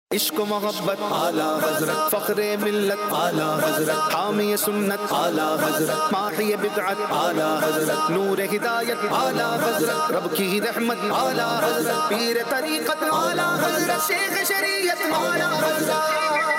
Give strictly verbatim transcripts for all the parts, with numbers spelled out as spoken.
इश्क मोहब्बत आला हजरत फ़ख्रे मिल्लत आला हजरत हामी सुन्नत आला हजरत माही बिदअत आला हजरत नूर हिदायत आला हजरत रब की रहमत आला हजरत पीर तरीक़त आला हजरत शेख शरीयत आला हजरत।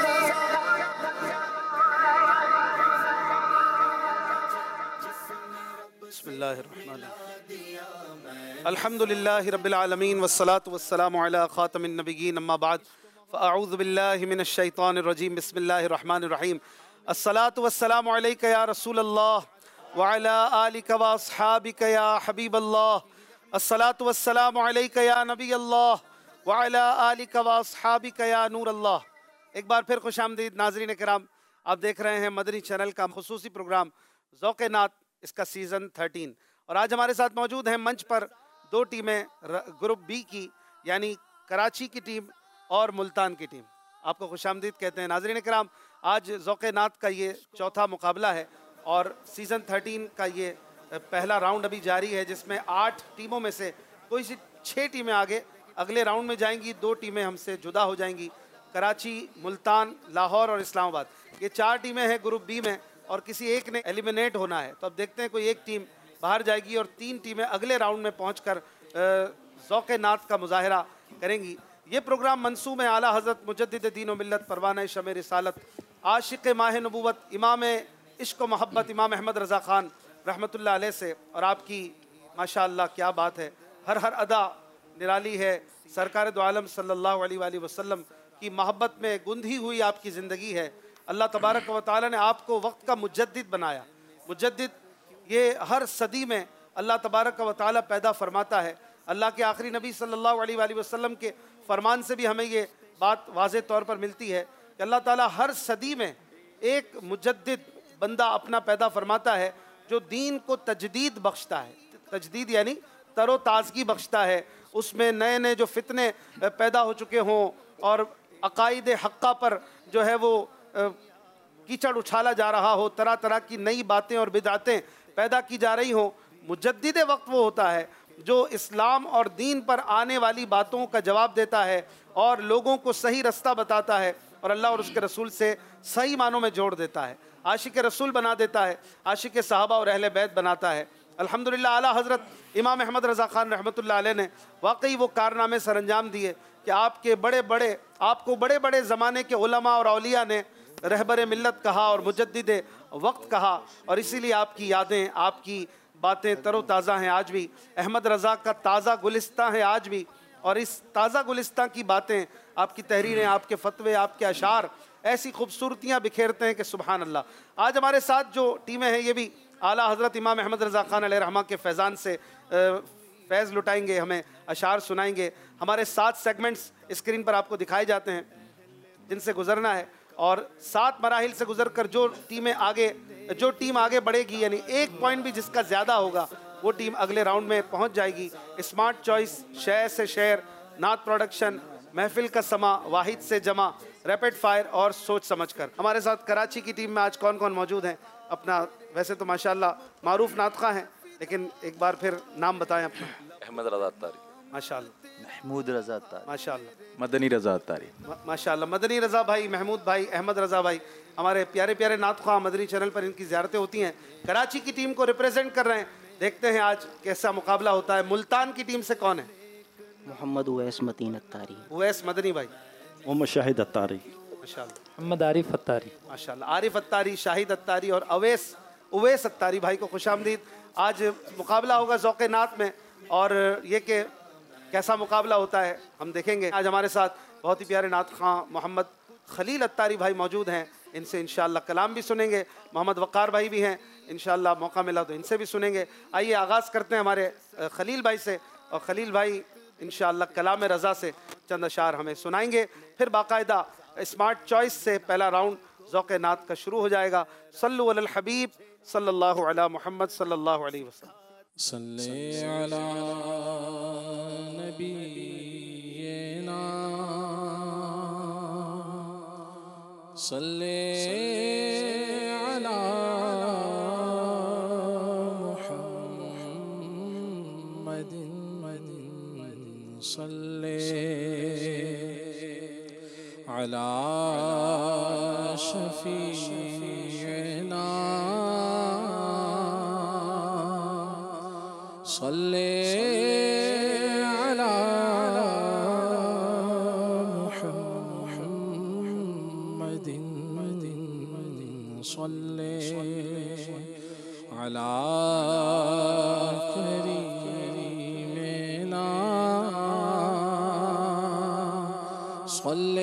बिस्मिल्लाहिर्रहमानिर्रहीम अल्हम्दुलिल्लाहि रब्बिल आलमीन वस्सलातु वस्सलामु अला ख़ातमिन नबिय्यीन अम्मा बाद फ़अऊज़ु बिल्लाहि मिनश शैतानिर रजीम बिस्मिल्लाहिर रहमानिर रहीम अस्सलातु वस्सलामु अलैका या रसूलल्लाह व अला आलिका व अस्हाबिका या हबीबल्लाह अस्सलातु वस्सलामु अलैका या नबीयल्लाह व अला आलिका व अस्हाबिका या नूरल्लाह। एक बार फिर खुशामदीद नाज़रीन किराम, आप देख रहे हैं मदनी चैनल का खुसूसी प्रोग्राम ज़ौक़े नात, इसका सीज़न थर्टीन। और आज हमारे साथ मौजूद हैं मंच पर दो टीमें, ग्रुप बी की यानी कराची की टीम और मुल्तान की टीम। आपको खुशामदीद कहते हैं नाज़रीन किराम। आज ज़ौक़े नात का ये चौथा मुकाबला है और सीज़न थर्टीन का ये पहला राउंड अभी जारी है, जिसमें आठ टीमों में से कोई सी छः टीमें आगे अगले राउंड में जाएंगी, दो टीमें हमसे जुदा हो जाएंगी। कराची, मुल्तान, लाहौर और इस्लामाबाद, ये चार टीमें हैं ग्रुप बी में और किसी एक ने एलिमिनेट होना है। तो अब देखते हैं कोई एक टीम बाहर जाएगी और तीन टीमें अगले राउंड में पहुंचकर ज़ौक़े नात का मुज़ाहरा करेंगी। ये प्रोग्राम मंसूब है आला हज़रत मुजद्दिद दीन व मिल्लत परवाना शमे रिसालत आशिक़ माह नबूवत इमाम इश्क़ व मोहब्बत इमाम अहमद रज़ा ख़ान रहमतुल्लाह अलैह से। और आपकी माशाअल्लाह क्या बात है, हर हर अदा निराली है। सरकार दो आलम सल्लल्लाहु अलैहि वसल्लम की मोहब्बत में गुंधी हुई आपकी ज़िंदगी है। अल्लाह तबारक व तआला ने आपको वक्त का मुजद्दिद बनाया। मुजद्दिद ये हर सदी में अल्लाह तबारक व तआला पैदा फरमाता है। अल्लाह के आखिरी नबी सल्लल्लाहु अलैहि वसल्लम के फरमान से भी हमें ये बात वाज़े तौर पर मिलती है कि अल्लाह ताला हर सदी में एक मुजद्दिद बंदा अपना पैदा फरमाता है जो दीन को तजदीद बख्शता है। तजदीद यानी तरो ताज़गी बख्शता है। उसमें नए नए जो फितने पैदा हो चुके हों और अकायद हक्का पर जो है वो कीचड़ उछाला जा रहा हो, तरह तरह की नई बातें और बिदअतें पैदा की जा रही हों, मुजद्दिद वक्त वो होता है जो इस्लाम और दीन पर आने वाली बातों का जवाब देता है और लोगों को सही रास्ता बताता है और अल्लाह और उसके रसूल से सही मानों में जोड़ देता है। आशिक रसूल बना देता है, आशिक सहाबा और अहले बैत बनाता है। अल्हम्दुलिल्लाह आला हज़रत इमाम अहमद रज़ा ख़ान रहमतुल्लाह अलैह ने वाकई वो कारनामे सर अंजाम दिए कि आपके बड़े बड़े आपको बड़े बड़े ज़माने के उलमा और औलिया ने रहबर मिल्लत कहा और मुजद्दिद वक्त कहा। और इसीलिए आपकी यादें, आपकी बातें तरोताज़ा हैं आज भी। अहमद रज़ा का ताज़ा गुलिस्तां है आज भी और इस ताज़ा गुलिस्तां की बातें, आपकी तहरीरें, आपके फतवे, आपके अशार ऐसी खूबसूरतियाँ बिखेरते हैं कि सुबहान अल्लाह। आज हमारे साथ जो टीमें हैं ये भी आला हज़रत इमाम अहमद रज़ा ख़ान अलैहि रहमा के फैज़ान से फैज़ लुटाएंगे, हमें अशार सुनाएंगे। हमारे सात सेगमेंट्स स्क्रीन पर आपको दिखाए जाते हैं जिनसे गुजरना है और सात मराहिल से गुजर कर जो टीमें आगे जो टीम आगे बढ़ेगी, यानी एक पॉइंट भी जिसका ज़्यादा होगा वो टीम अगले राउंड में पहुंच जाएगी। स्मार्ट चॉइस, शहर से शेर, नात प्रोडक्शन, महफिल का समा, वाहिद से जमा, रैपिड फायर और सोच समझ कर। हमारे साथ कराची की टीम में आज कौन कौन मौजूद हैं? अपना, वैसे तो माशाअल्लाह मारूफ नातखा हैं, लेकिन एक बार फिर नाम बताएं अपना। अहमद रज़ा अत्तारी माशाअल्लाह। महमूद रज़ा अत्तारी माशाअल्लाह। मदनी रज़ा अत्तारी माशाअल्लाह। मदनी रज़ा भाई, महमूद भाई, अहमद रज़ा भाई, हमारे प्यारे प्यारे नातखा मदनी चैनल पर इनकी ज़ियारतें होती हैं। कराची की टीम को रिप्रेजेंट कर रहे हैं। देखते हैं आज कैसा मुकाबला होता है। मुल्तान की टीम से कौन है? मोहम्मद उवैस मतीन अत्तारी। उवैस मदनी भाई। मोहम्मद शाहिद अत्तारी। माशाअल्लाह। मोहम्मद आरिफ अत्तारी। माशाअल्लाह। आरिफ अत्तारी, शाहिद अत्तारी और अवैस उवैस अत्तारी भाई को खुशामदीद। आज मुकाबला होगा ज़ौक़े नात में और ये कि कैसा मुकाबला होता है हम देखेंगे। आज हमारे साथ बहुत ही प्यारे नात खां मोहम्मद खलील अत्तारी भाई मौजूद हैं, इनसे इंशाअल्लाह कलाम भी सुनेंगे। मोहम्मद वक़ार भाई भी हैं, इंशाअल्लाह मौका मिला तो इनसे भी सुनेंगे। आइए आगाज़ करते हैं हमारे खलील भाई से और खलील भाई इंशाअल्लाह कलाम रज़ा से चंद अशार हमें सुनाएंगे। फिर बाकायदा स्मार्ट चॉइस से पहला राउंड ज़ौक़े नात का शुरू हो जाएगा। सल्लु अलल हबीब सल्लल्लाहु अला मुहम्मद सल्लल्लाहु अलैहि वसल्लम। सल्ले अला नबीना सल्ले अला मुहम्मदिन सल्ले अला शफीना सल्ले अला मुहम्मदिन सल्ले अला करीमिना सल्ले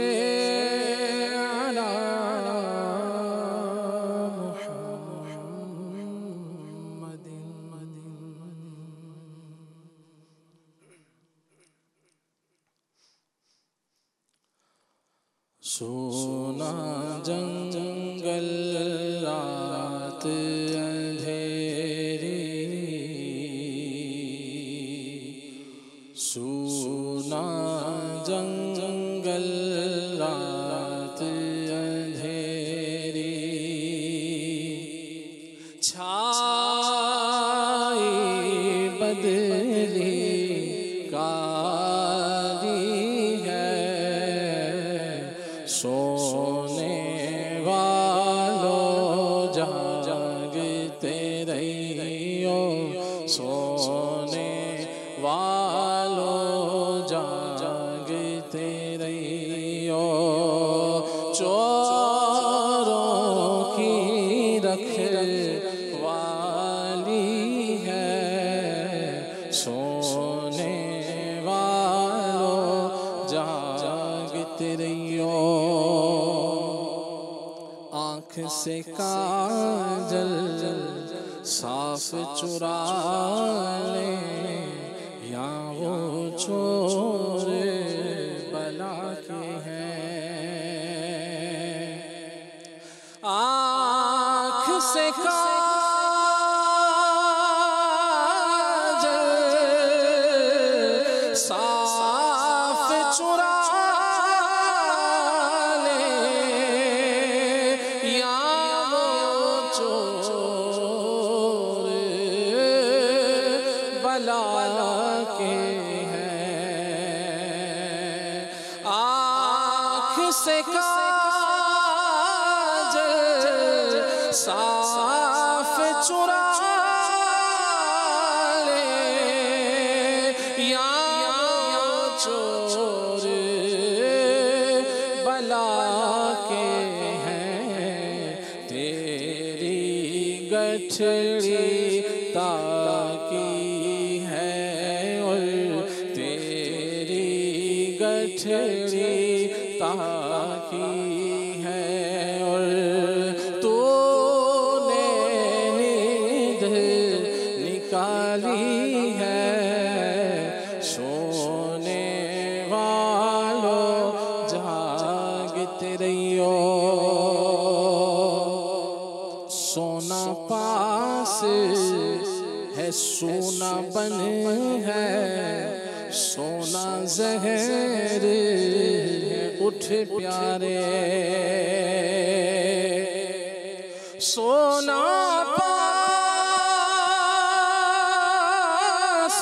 सोना जंगल रात अंधेरी सोना जंगल रात अंधेरी छाई बदली काली है सोने वालों जागते रहियो सोने वालों जागते रहियो चोरों की रखवाली है सोने वालों जागते रहियो आँख से काजल साफ चुरा ले या वो चोर बला के हैं आँख से काजल साफ चुरा के हैं आँख से काजल साफ चुरा ले या चोर बला के हैं तेरी गठड़ी ताकी गठड़ी ताकी है और तूने नींद निकाली है सोने वालों जागते रहियो सोना पास है सोना बन है सोना जहर उठ प्यारे सोना पास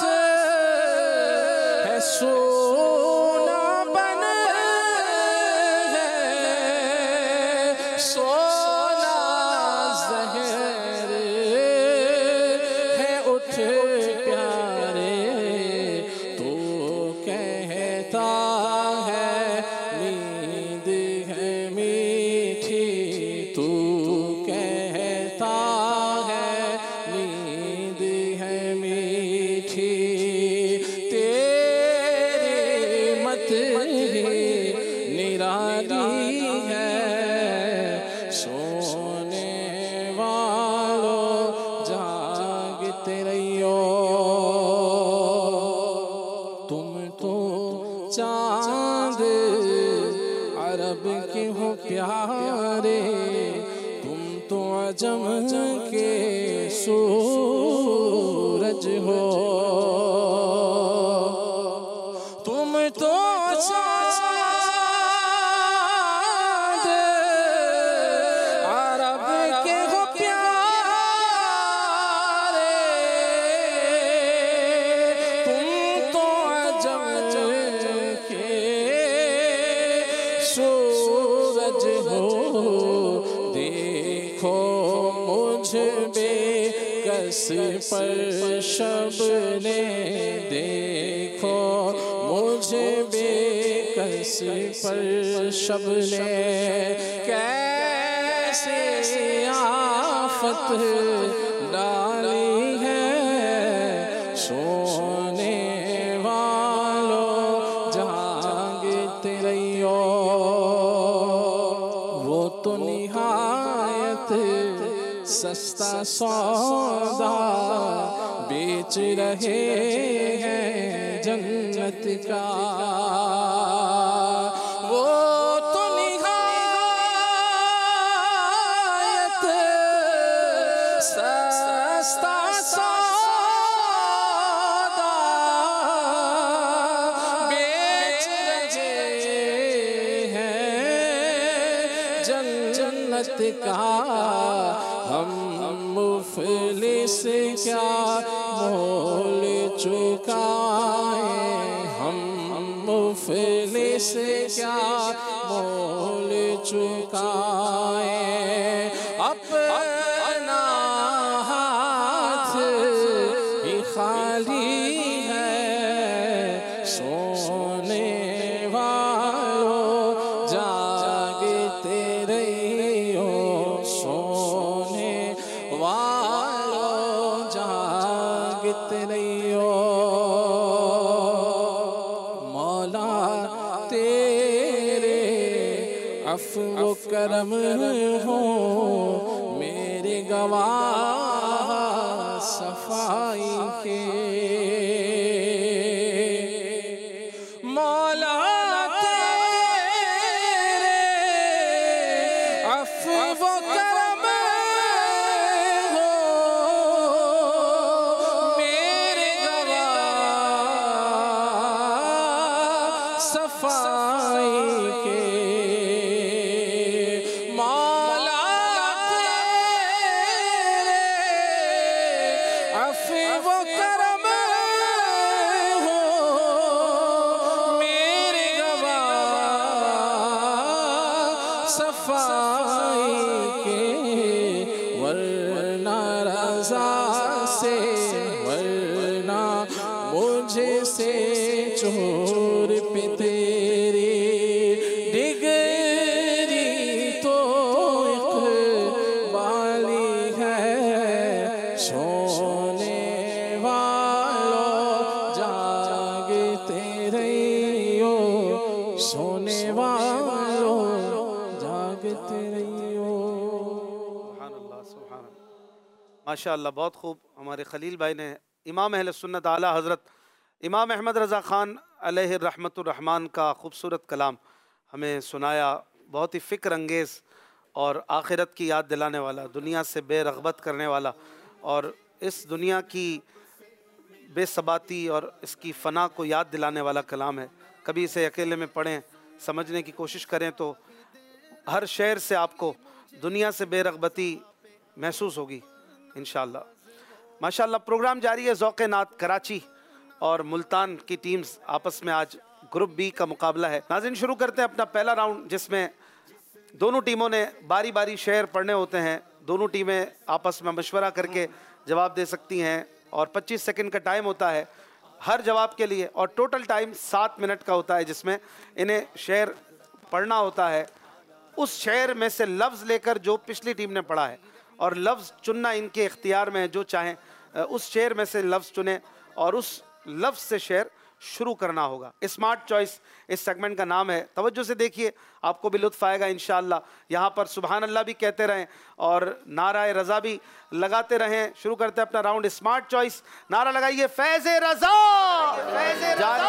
है सोना बन है सोना जहर है उठ प्यारे कहता है नींद है मीठी तू कहता है नींद है मीठी तेरी मत ही निराली है सोने वालों जागते रहियो तुम तो चांद अरब के हो प्यारे तुम तो अजम के सूरज हो तुम तो चांद अरब के हो प्यारे तुम तो अजम के सूरज हो, देखो मुझ बेकस पर शबने, देखो मुझ बेकस पर शबने, कैसे आफत डाली है सोने वालों जागते रहियो। वो तो निहायत सस्ता सौदा बेच रहे हैं जन्नत का, वो तो निहायत सस्ता सौदा बेच रहे हैं जन्नत का। हम मुफलिस क्या मोल चुकाए, हम मुफलिस क्या मोल चुकाए, अपना हाथ ही खाली है सोने वालों जागते रहियो, सोने वालों जागते रहियो। मौला तेरे अफ़्व करम हो मेरे गवाह सफाई के, मौला तेरे अफ़्व करम हो मेरे गवाह सफाई के, मौला तेरे अफ़्व करम हो मेरे गवाह सफाई के, वरना रज़ा से वरना मुझे से चोर पे तेरी डिगरी तो इक़बाली है सोने वालों जागते रहियो, सोने वालों जागते रहियो। सुभानअल्लाह, सुभानअल्लाह। माशाअल्लाह, बहुत खूब। हमारे खलील भाई ने इमाम अहले सुन्नत आला हज़रत इमाम अहमद रज़ा ख़ान अलैहि रहमतुर रहमान का खूबसूरत कलाम हमें सुनाया। बहुत ही फ़िक्र अंगेज़ और आखिरत की याद दिलाने वाला, दुनिया से बेरग़बत करने वाला और इस दुनिया की बेसबाती और इसकी फ़ना को याद दिलाने वाला कलाम है। कभी इसे अकेले में पढ़ें, समझने की कोशिश करें तो हर शेर से आपको दुनिया से बेरग़बती महसूस होगी इंशाअल्लाह। माशाअल्लाह, प्रोग्राम जारी है। ज़ौक़ नात कराची और मुल्तान की टीम्स आपस में आज ग्रुप बी का मुकाबला है। नाज़रीन, शुरू करते हैं अपना पहला राउंड, जिसमें दोनों टीमों ने बारी बारी शेर पढ़ने होते हैं। दोनों टीमें आपस में मशवरा करके जवाब दे सकती हैं और पच्चीस सेकंड का टाइम होता है हर जवाब के लिए और टोटल टाइम सात मिनट का होता है, जिसमें इन्हें शेर पढ़ना होता है। उस शेर में से लफ्ज़ लेकर जो पिछली टीम ने पढ़ा है और लफ्ज़ चुनना इनके इख्तियार में है। जो चाहें उस शेर में से लफ्ज़ चुनें और उस लफ्ज़ से शेर शुरू करना होगा। स्मार्ट चॉइस इस सेगमेंट का नाम है। तवज्जो से देखिए, आपको भी लुत्फ़ आएगा इंशाअल्लाह। यहाँ पर सुभान अल्लाह भी कहते रहें और नाराए रज़ा भी लगाते रहें। शुरू करते हैं अपना राउंड स्मार्ट चॉइस। नारा लगाइए, फैज़ रज़ा, जारी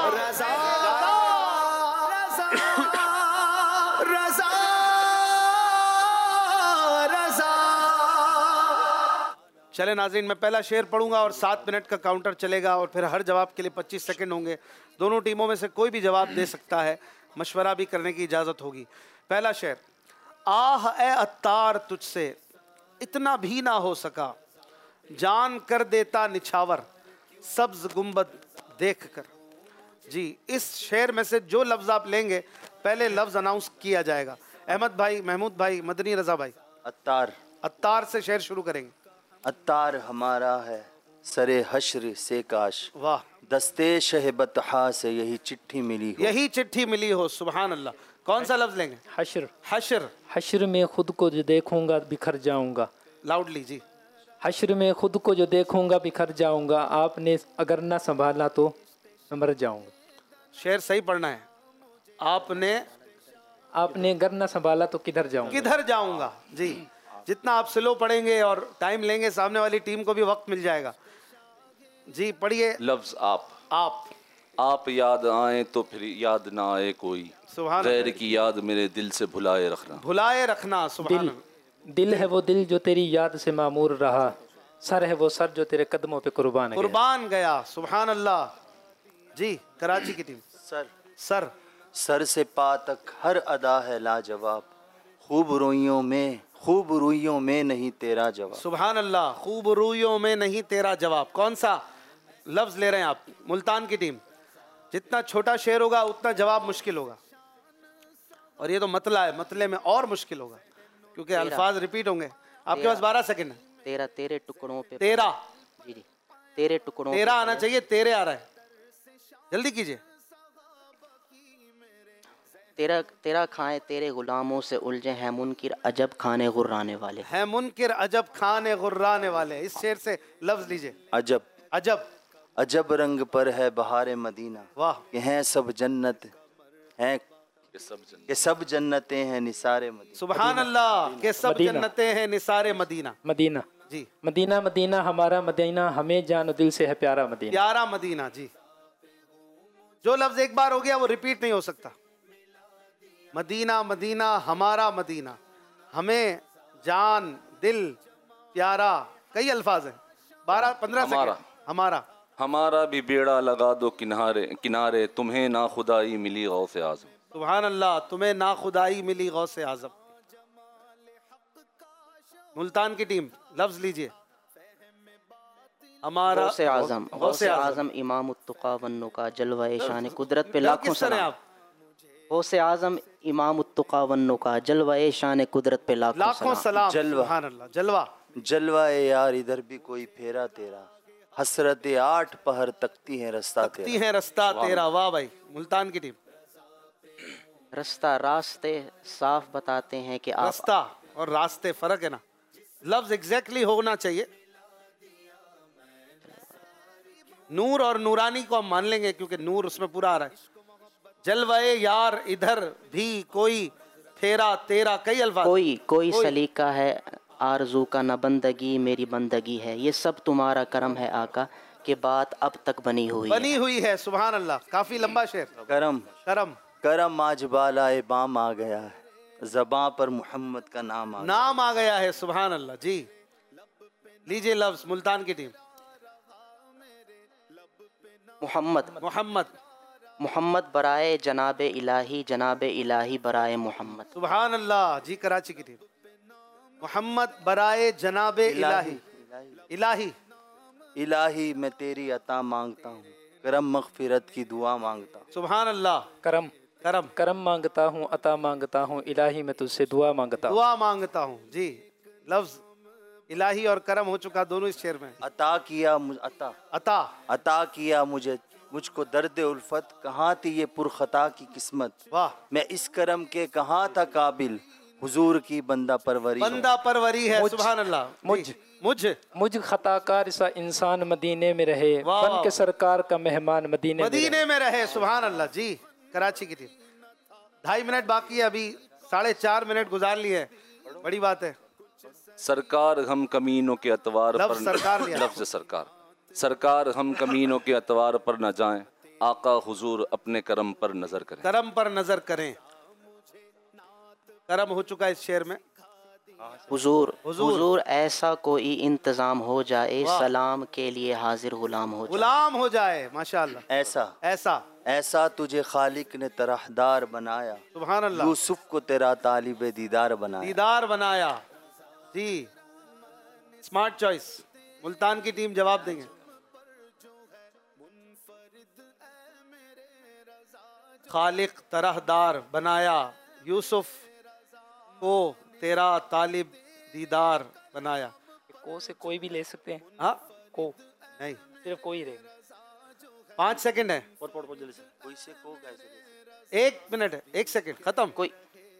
चले नाज़रीन, मैं पहला शेर पढ़ूंगा और सात मिनट का काउंटर चलेगा और फिर हर जवाब के लिए पच्चीस सेकंड होंगे। दोनों टीमों में से कोई भी जवाब दे सकता है, मशवरा भी करने की इजाज़त होगी। पहला शेर, आह ए अत्तार तुझसे इतना भी ना हो सका, जान कर देता निछावर सब्ज गुंबद देख कर। जी, इस शेर में से जो लफ्ज़ आप लेंगे पहले लफ्ज अनाउंस किया जाएगा। अहमद भाई, महमूद भाई, मदनी रजा भाई, अत्तार। अत्तार से शेर शुरू करेंगे। अत्तार हमारा है सरे हश्र से काश, वाह, दस्ते शहबतहा से यही चिट्ठी मिली हो। यही चिट्ठी मिली हो। सुभान अल्लाह। कौन सा लफ्ज लेंगे? हश्र। हशर। हश्र में खुद को जो देखूंगा बिखर जाऊंगा। लाउडली जी। हश्र में खुद को जो देखूंगा बिखर जाऊंगा, आपने अगर ना संभाला तो मैं मर जाऊंगा। शेर सही पढ़ना है। आपने आपने अगर ना संभाला तो किधर जाऊंगा। किधर जाऊंगा जी। जितना आप स्लो पढ़ेंगे और टाइम लेंगे, सामने वाली टीम को भी वक्त मिल जाएगा। जी पढ़िए। लफ्ज आप। आप। आप याद आए तो फिर याद ना आए कोई, सुभान गैर अल्लाह। की याद मेरे दिल से भुलाए रखना। भुलाए रखना। सुभान दिल अल्लाह। दिल है वो दिल जो तेरी याद से मामूर रहा, सर है वो सर जो तेरे कदमों पे कुर्बान है। कुर्बान गया। सुभान अल्लाह। जी कराची की टीम। सर। सर। सर से पा तक हर अदा है लाजवाब, खूब रोइयों में खूब रूइयों में नहीं तेरा जवाब। सुभान अल्लाह। खूब रूइयों में नहीं तेरा जवाब। कौन सा लफ्ज ले रहे हैं आप? मुल्तान की टीम। जितना छोटा शेर होगा उतना जवाब मुश्किल होगा, और ये तो मतला है, मतले में और मुश्किल होगा क्योंकि अल्फाज रिपीट होंगे। आपके पास बारह सेकंड है। तेरा तेरे टुकड़ों पे। तेरा। जी जी। तेरे टुकड़ों तेरा पे आना चाहिए, तेरे आ रहा है, जल्दी कीजिए। तेरा तेरा खाए तेरे गुलामों से उलझे हैं मुनकिर अजब खाने गुर्राने वाले। है मुनकिर अजब खाने गुर्राने वाले। इस शेर से लफ्ज लीजिए। अजब। अजब। अजब रंग पर है बहारे मदीना, वाह। कि हैं सब जन्नत हैं ये सब जन कि सब जन्नतें हैं निसारे मदीना। सुभान अल्लाह। के सब मदीना। जन्नतें हैं निसारे मदीना। मदीना। जी। मदीना मदीना हमारा मदीना, हमें जान दिल से है प्यारा मदीना। प्यारा मदीना। जी। जो लफ्ज एक बार हो गया वो रिपीट नहीं हो सकता। मदीना मदीना हमारा मदीना, हमें जान दिल प्यारा, कई अल्फाज हैं। बारह पंद्रह हमारा। सेकंड। हमारा। हमारा भी बेड़ा लगा दो किनारे किनारे, तुम्हें ना खुदाई मिली गौसे आजम। सुभान अल्लाह। तुम्हें ना खुदाई मिली गौसे आजम। मुल्तान की टीम लफ्ज लीजिए। हमारा गौसे आजम। गौसे गौसे आजम। आजम इमाम उत्तुका वन्नु का जलवाए शान कुदरत पे डर लाखों किस तरह सलाम। आप? गौसे आजम इमाम उत्तुका वन्नु का जलवाए शान कुदरत पे लाखों लाखों सलाम। सलाम। जलवा। सुभान अल्लाह। जलवा। जलवाए यार इधर भी कोई फेरा तेरा, हसरत आठ पहर तकती है रास्ता तकती तेरा। है रास्ता तेरा। वाह भाई। मुल्तान की टीम। रास्ता रास्ते साफ बताते हैं कि आप। रास्ता और रास्ते फर्क है ना। लफ्ज एग्जैक्टली होना चाहिए। नूर और नूरानी को हम मान लेंगे क्योंकि नूर उसमें पूरा आ रहा है। जलवाए यार इधर भी कोई फेरा तेरा, कई अल्फाज। कोई कोई कोई। सलीका है आरजू का न बंदगी मेरी बंदगी है, ये सब तुम्हारा करम है आका कि बात अब तक बनी हुई बनी है। हुई है। सुभान अल्लाह। काफी लंबा शेर। करम करम। करम आज बालाए बाम आ गया है, ज़बां पर मोहम्मद का नाम आ गया। नाम आ गया है। सुभान अल्लाह। जी लीजिए लफ्ज। मुल्तान की टीम। मोहम्मद। मोहम्मद। मोहम्मद बराए जनाबे इलाही, जनाबे इलाही बराए मोहम्मद। सुभान अल्लाह। जी कराची की टीम। मोहम्मद बराए जनाबे इलाही। इलाही। इलाही मैं तेरी अता मांगता हूँ, करम मगफिरत की दुआ मांगता हूँ। सुभान अल्लाह। करम करम। करम मांगता हूँ, अता मांगता हूँ, इलाही मैं तुझसे दुआ मांगता हूँ। दुआ मांगता हूँ। जी लफ्ज इलाही और करम हो चुका दोनों इस शेर में। अता किया मुझ अता अता। अता किया मुझे मुझको दर्द उल्फत, कहाँ थी ये पुरखता की किस्मत। वाह। मैं इस करम के कहाँ था काबिल, हुजूर की बंदा परवरी हूँ। बंदा परवरी है। मुझ- सुभान अल्लाह। मुझ जी। मुझ मुझ खताकार सा इंसान मदीने में रहे, वाह, बन वाह। के सरकार का मेहमान मदीने में मदीने में रहे। सुभान अल्लाह। जी कराची की टीम। ढाई मिनट बाकी है, अभी साढ़े चार मिनट गुजार लिए हैं। बड़ी बात है। सरकार हम कमीनों के अतवार लफ्ज पर सरकार लिया। लफ्ज सरकार। सरकार हम कमीनों के अतवार पर न जाएं, आका हुजूर अपने करम पर नजर करें। करम पर नजर करें। करम हो चुका है इस शेर में। हुजूर हुजूर। हुजूर ऐसा कोई इंतजाम हो जाए, वाह। सलाम के लिए हाजिर गुलाम हो जाए। गुलाम हो जाए। माशाअल्लाह। ऐसा ऐसा। ऐसा तुझे खालिक ने तरहदार बनाया, सुभान अल्लाह। यूसुफ को तेरा तालिब दीदार बनाया। दीदार बनाया। जी स्मार्ट चॉइस। मुल्तान की टीम जवाब देंगे। खालिक तरहदार बनाया, यूसुफ को तेरा तालिब दीदार बनाया। को से कोई भी ले सकते हैं। हाँ को नहीं, सिर्फ कोई रहेगा। पाँच सेकंड है, कोई से को कैसे एक मिनट है, एक सेकंड खत्म। कोई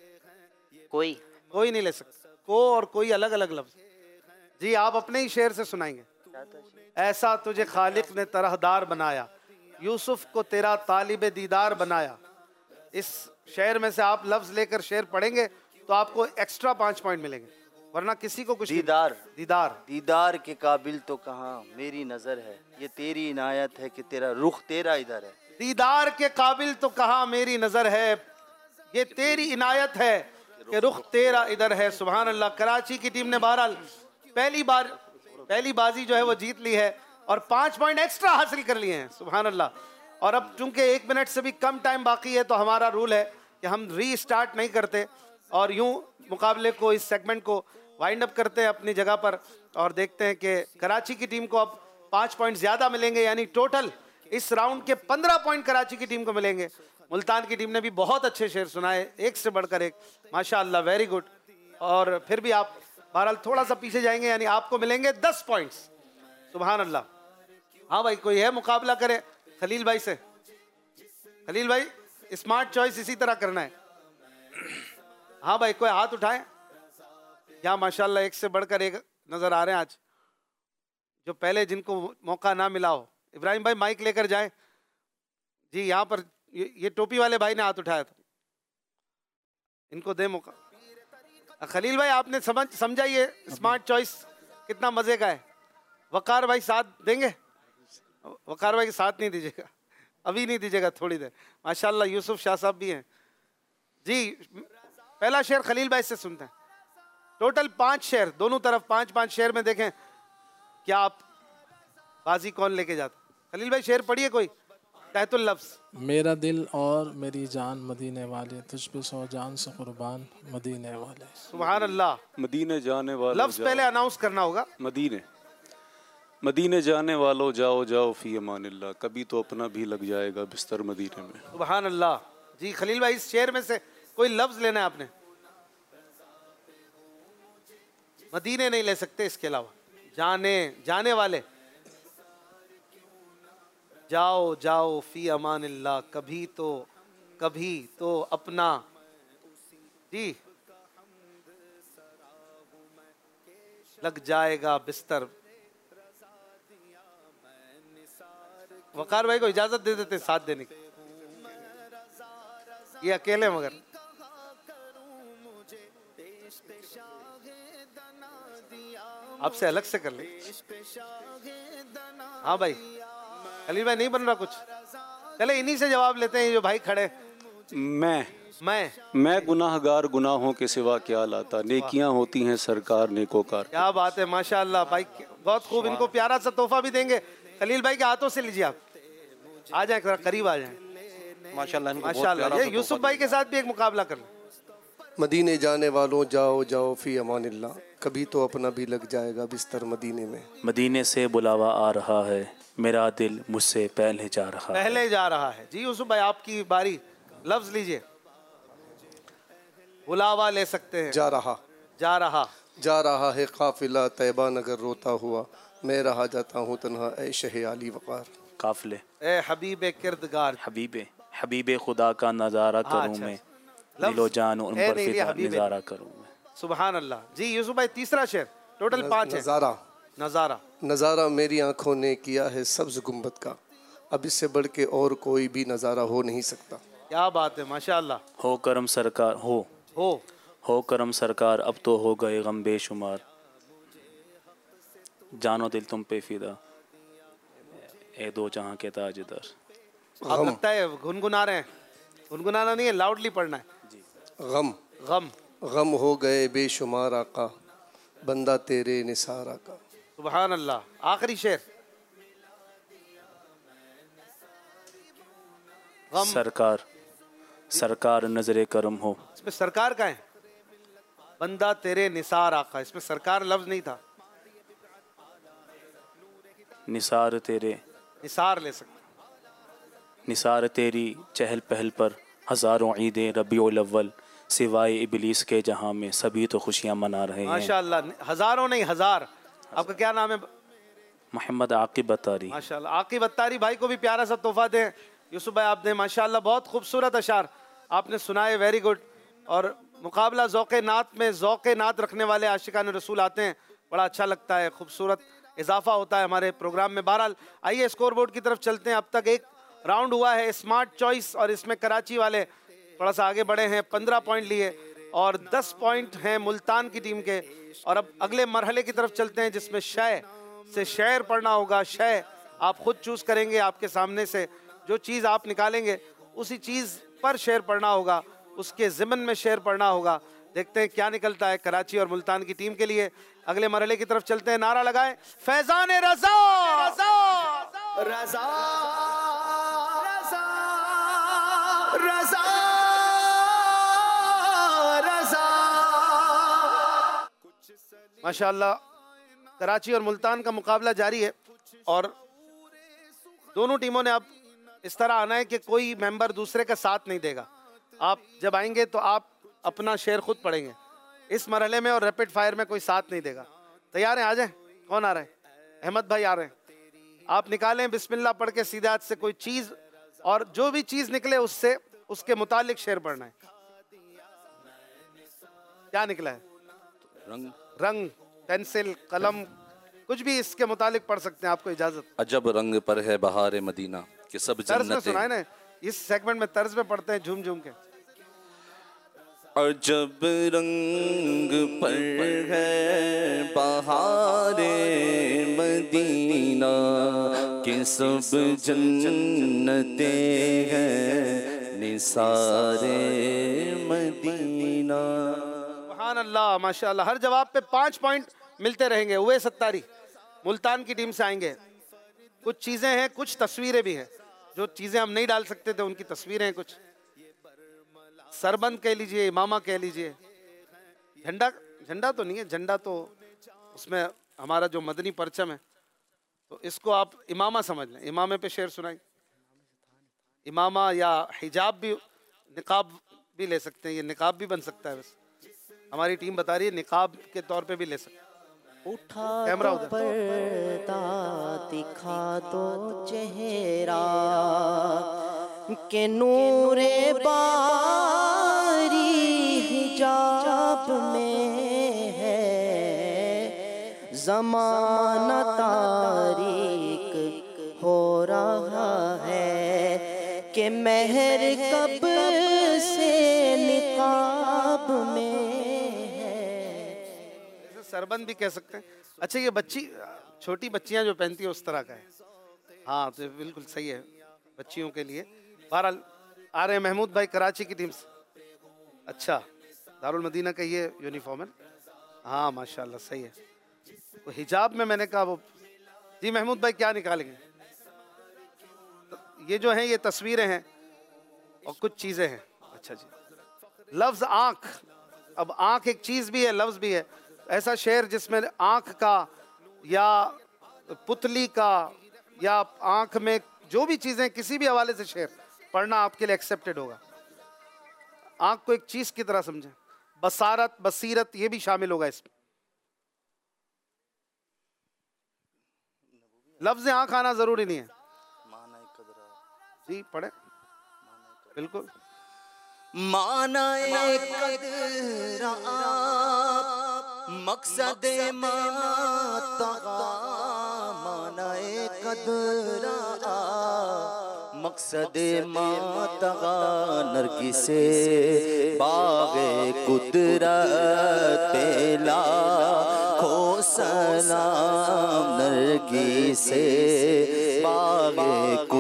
कोई कोई नहीं ले सकता, को और कोई अलग अलग लफ्ज। जी आप अपने ही शेर से सुनाएंगे। ऐसा तुझे खालिक ने तरहदार बनाया, यूसुफ को तेरा तालिब दीदार बनाया। इस शेर में से आप लफ्ज लेकर शेर पढ़ेंगे तो आपको एक्स्ट्रा पाँच पॉइंट मिलेंगे, वरना किसी को कुछ नहीं। दीदार दीदार दीदार के काबिल तो कहाँ मेरी नजर है, ये तेरी इनायत है कि तेरा रुख तेरा इधर है। दीदार के काबिल तो कहाँ मेरी नजर है, ये तेरी इनायत है कि रुख तेरा इधर है। सुभान अल्लाह। कराची की टीम ने बहरहाल पहली बार पहली बाजी जो है वो जीत ली है और पांच पॉइंट एक्स्ट्रा हासिल कर लिए हैं। सुभान अल्लाह। और अब चूंकि एक मिनट से भी कम टाइम बाकी है तो हमारा रूल है कि हम री स्टार्ट नहीं करते और यूं मुकाबले को, इस सेगमेंट को वाइंड अप करते हैं अपनी जगह पर और देखते हैं कि कराची की टीम को अब पाँच पॉइंट ज़्यादा मिलेंगे, यानी टोटल इस राउंड के पंद्रह पॉइंट कराची की टीम को मिलेंगे। मुल्तान की टीम ने भी बहुत अच्छे शेर सुनाए, एक से बढ़कर एक, माशाअल्लाह, वेरी गुड। और फिर भी आप बहरहाल थोड़ा सा पीछे जाएंगे, यानी आपको मिलेंगे दस पॉइंट्स। सुभान अल्लाह। हाँ भाई, कोई है मुकाबला करे खलील भाई से? खलील भाई, स्मार्ट चॉइस इसी तरह करना है। हाँ भाई, कोई हाथ उठाए। यहाँ माशाल्लाह एक से बढ़कर एक नजर आ रहे हैं आज, जो पहले जिनको मौका ना मिला हो। इब्राहिम भाई माइक लेकर जाएं। जी यहाँ पर ये, ये टोपी वाले भाई ने हाथ उठाया था, इनको दे मौका। खलील भाई आपने समझ समझा ये स्मार्ट चॉइस कितना मजे का है। वकार भाई साथ देंगे? वकार भाई के साथ नहीं दीजिएगा, अभी नहीं दीजिएगा, थोड़ी देर। माशाल्लाह यूसुफ शाह साहब भी हैं जी। पहला शेर खलील भाई से सुनते हैं। टोटल पांच शेर, दोनों तरफ पांच पांच शेर में देखें क्या आप बाजी कौन लेके जाता। खलील भाई शेर पढ़िए कोई, तहतुल लफ्ज। मेरा दिल और मेरी जान मदीने वाले, तुझ पे सौ जान से कुर्बान मदीने वाले। सुभान अल्लाह। मदीने जाने वालों लफ्ज पहले अनाउंस करना होगा। मदीने मदीने जाने वालों जाओ जाओ फी अमानिल्लाह, कभी तो अपना भी लग जाएगा बिस्तर मदीने में। सुभान अल्लाह। जी खलील भाई, इस शेर में से कोई लफ्ज लेना है आपने। मदीने नहीं ले सकते, इसके अलावा जाने जाने वाले। जाओ जाओ फी अमानिल्लाह, कभी तो कभी तो अपना। जी लग जाएगा बिस्तर। वकार भाई को इजाजत दे देते साथ देने की, ये अकेले मगर। आपसे अलग से कर ले। हाँ भाई, खलील भाई नहीं बन रहा कुछ, चले इन्हीं से जवाब लेते हैं जो भाई खड़े। मैं मैं मैं गुनाहगार गुनाहों के सिवा क्या लाता, नेकियां होती हैं सरकार नेकोकार। क्या बात है, माशाअल्लाह भाई, बहुत खूब। इनको प्यारा सा तोहफा भी देंगे, खलील भाई के हाथों से लीजिए। आप आ जाए, करीब आ जाए। माशाल्लाह माशाअल्लाह। ये यूसुफ भाई के साथ भी एक मुकाबला कर लो। मदीने जाने वालों जाओ जाओ फी अमानिल्लाह, कभी तो अपना भी लग जाएगा बिस्तर मदीने में। मदीने से बुलावा आ रहा है, मेरा दिल मुझसे पहले जा रहा है। पहले जा रहा है। जी यूसुफ भाई आपकी बारी, लफ्ज लीजिए। बुलावा ले सकते हैं। जा रहा जा रहा जा रहा है काफिला तैबा नगर रोता हुआ, मैं रहा जाता हूँ तन्हा ऐ शहे आली वकार। काफिले ए हबीबे किरदगार, हबीबे हबीबे खुदा का नज़ारा हाँ, करूँ अच्छा, मैं, लफ्ज़ दिलो जान उन ए पर नहीं लिया, फिदा हबीबे। नज़ारा करूँ मैं। सुभान अल्लाह। जी यूसुफ भाई तीसरा शेर, टोटल पाँच है। नज़ारा नज़ारा नज़ारा मेरी आंखों ने किया है सब्ज गुम्बद का, अब इससे बढ़ के और कोई भी नज़ारा हो नहीं सकता। क्या बात है, माशाअल्लाह। हो करम सरकार हो हो हो करम सरकार, अब तो हो गए गम बेशुमार, जानो दिल तुम पे फिदा ए दो जहां के ताजदार। आप लगता है गुनगुना रहे हैं। गुनगुनाना नहीं है, लाउडली पढ़ना है। गम गम गम हो गए बेशुमार आका, बंदा तेरे निसार आका। सुभान अल्लाह। आखिरी शेर। गम। सरकार सरकार नजरे करम हो, इसमें सरकार का है। बंदा तेरे निसार आका, इसमें सरकार लफ्ज नहीं था। निसार तेरे निसार ले सकते। निसार तेरी चहल पहल पर हज़ारों ईदें रबीउल अव्वल, सिवाय इबलीस के जहां में सभी तो खुशियां मना रहे हैं। माशाअल्लाह, हजारों नहीं हजार। आपका क्या नाम है? मोहम्मद आकिब अत्तारी। माशाअल्लाह, आकिब अत्तारी भाई को भी प्यारा सा तोहफा दें। यूसुफ भाई आपने माशाअल्लाह बहुत खूबसूरत अशार आपने सुनाए, वेरी गुड। और मुकाबला ज़ौक़े नात में ज़ौक़े नात रखने वाले आशिकान रसूल आते हैं, बड़ा अच्छा लगता है, खूबसूरत इजाफा होता है हमारे प्रोग्राम में। बहरहाल आइए स्कोर बोर्ड की तरफ चलते हैं। अब तक एक राउंड हुआ है स्मार्ट चॉइस और इसमें कराची वाले थोड़ा सा आगे बढ़े हैं, पंद्रह पॉइंट लिए और दस पॉइंट हैं मुल्तान की टीम के। और अब अगले मरहले की तरफ चलते हैं जिसमें शय से शेर पढ़ना होगा। शय आप खुद चूज करेंगे, आपके सामने से जो चीज़ आप निकालेंगे उसी चीज़ पर शेर पढ़ना होगा, उसके ज़िमन में शेर पढ़ना होगा। देखते हैं क्या निकलता है कराची और मुल्तान की टीम के लिए। अगले मरहले की तरफ चलते हैं, नारा लगाएं फैजान रज़ा रज़ा रज़ा रज़ा रज़ा। माशाअल्लाह कराची और मुल्तान का मुकाबला जारी है और दोनों टीमों ने अब इस तरह आना है कि कोई मेंबर दूसरे का साथ नहीं देगा। आप जब आएंगे तो आप अपना शेर खुद पढ़ेंगे इस मरहले में और रैपिड फायर में कोई साथ नहीं देगा। तैयार हैं? आ जाएं। कौन आ रहा है? अहमद भाई आ रहे हैं। आप निकालें बिस्मिल्लाह पढ़ के सीधे हाथ से कोई चीज़ और जो भी चीज़ निकले उससे उसके मुतालिक शेर पढ़ना है। क्या निकला है? रंग रंग, पेंसिल, कलम, कुछ भी इसके मुतालिक पढ़ सकते हैं, आपको इजाजत। अजब रंग पर है बहार मदीना कि सब तर्ज में जन्नतें। सुनाए ना, इस सेगमेंट में तर्ज में पढ़ते हैं झूम झूम के। अजब रंग पर है बहारे मदीना कि सब जन्नतें हैं निसारे मदीना। सुभान अल्लाह, माशाअल्लाह। हर जवाब पे पाँच पॉइंट मिलते रहेंगे। उवैस सत्तारी मुल्तान की टीम से आएंगे। कुछ चीज़ें हैं, कुछ तस्वीरें भी हैं। जो चीज़ें हम नहीं डाल सकते थे उनकी तस्वीरें हैं। कुछ सरबंद कह लीजिए, इमामा कह लीजिए, झंडा झंडा तो नहीं है, झंडा तो उसमें हमारा जो मदनी परचम है, तो इसको आप इमामा समझ लें। इमामे पे शेर सुनाई। इमामा या हिजाब भी, निकाब भी ले सकते हैं, ये निकाब भी बन सकता है। बस हमारी टीम बता रही है निकाब के तौर पे भी ले सकते हैं। उठा कैमरा तो पर्दा दिखा दो चेहरा के नूरे बारी हिजाब में है ज़माना तारीक हो रहा है कि महर कब से निकाब में है। सरबंद भी कह सकते हैं। अच्छा, ये बच्ची छोटी बच्चियां जो पहनती है उस तरह का है। हाँ, तो बिल्कुल सही है बच्चियों के लिए। बहरहाल आ रहे हैं महमूद भाई कराची की टीम से। अच्छा, दारुल मदीना का ये यूनिफॉर्म है। हाँ माशाल्लाह, सही है। तो हिजाब में मैंने कहा वो जी। महमूद भाई क्या निकालेंगे? तो ये जो हैं ये तस्वीरें हैं और कुछ चीज़ें हैं। अच्छा जी, लफ्ज़ आँख। अब आँख एक चीज़ भी है, लफ्ज़ भी है। ऐसा शेर जिसमें आँख का या पुतली का या आँख में जो भी चीज़ें, किसी भी हवाले से शेर पढ़ना आपके लिए एक्सेप्टेड होगा। आँख को एक चीज़ की तरह समझें। बसारत, बसीरत, ये भी शामिल होगा इसमें। लफ्ज़ आँख आना ज़रूरी नहीं है। जी पढ़े बिल्कुल। मानाए कदरा मकसद मातगा, मानाए कदरा मकसद मातगा, नरगिसे बागे कुदरत लाखो सलाम, नरगिसे बागे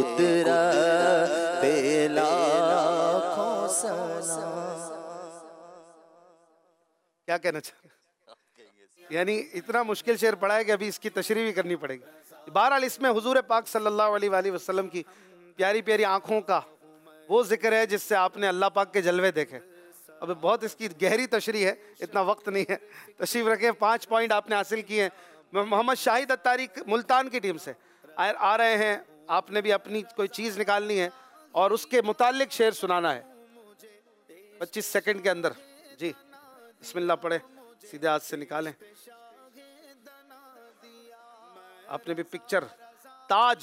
कुदरत लाखो सलाम। क्या कहना चाह रहे? यानी इतना मुश्किल शेर पढ़ा है कि अभी इसकी तशरीह भी करनी पड़ेगी। बहरहाल इसमें हुजूर पाक सल्लल्लाहु अलैहि वसल्लम की प्यारी प्यारी आँखों का वो जिक्र है जिससे आपने अल्लाह पाक के जलवे देखे। अब बहुत इसकी गहरी तशरीह है, इतना वक्त नहीं है। तशरीफ रखें। पाँच पॉइंट आपने हासिल किए हैं। मोहम्मद शाहिद अत्तारी मुल्तान की टीम से आ रहे हैं। आपने भी अपनी कोई चीज़ निकालनी है और उसके मुतालिक शेर सुनाना है पच्चीस सेकंड के अंदर। जी बिस्मिल्लाह पढ़े, सीधे हाथ से निकालें। आपने भी पिक्चर ताज,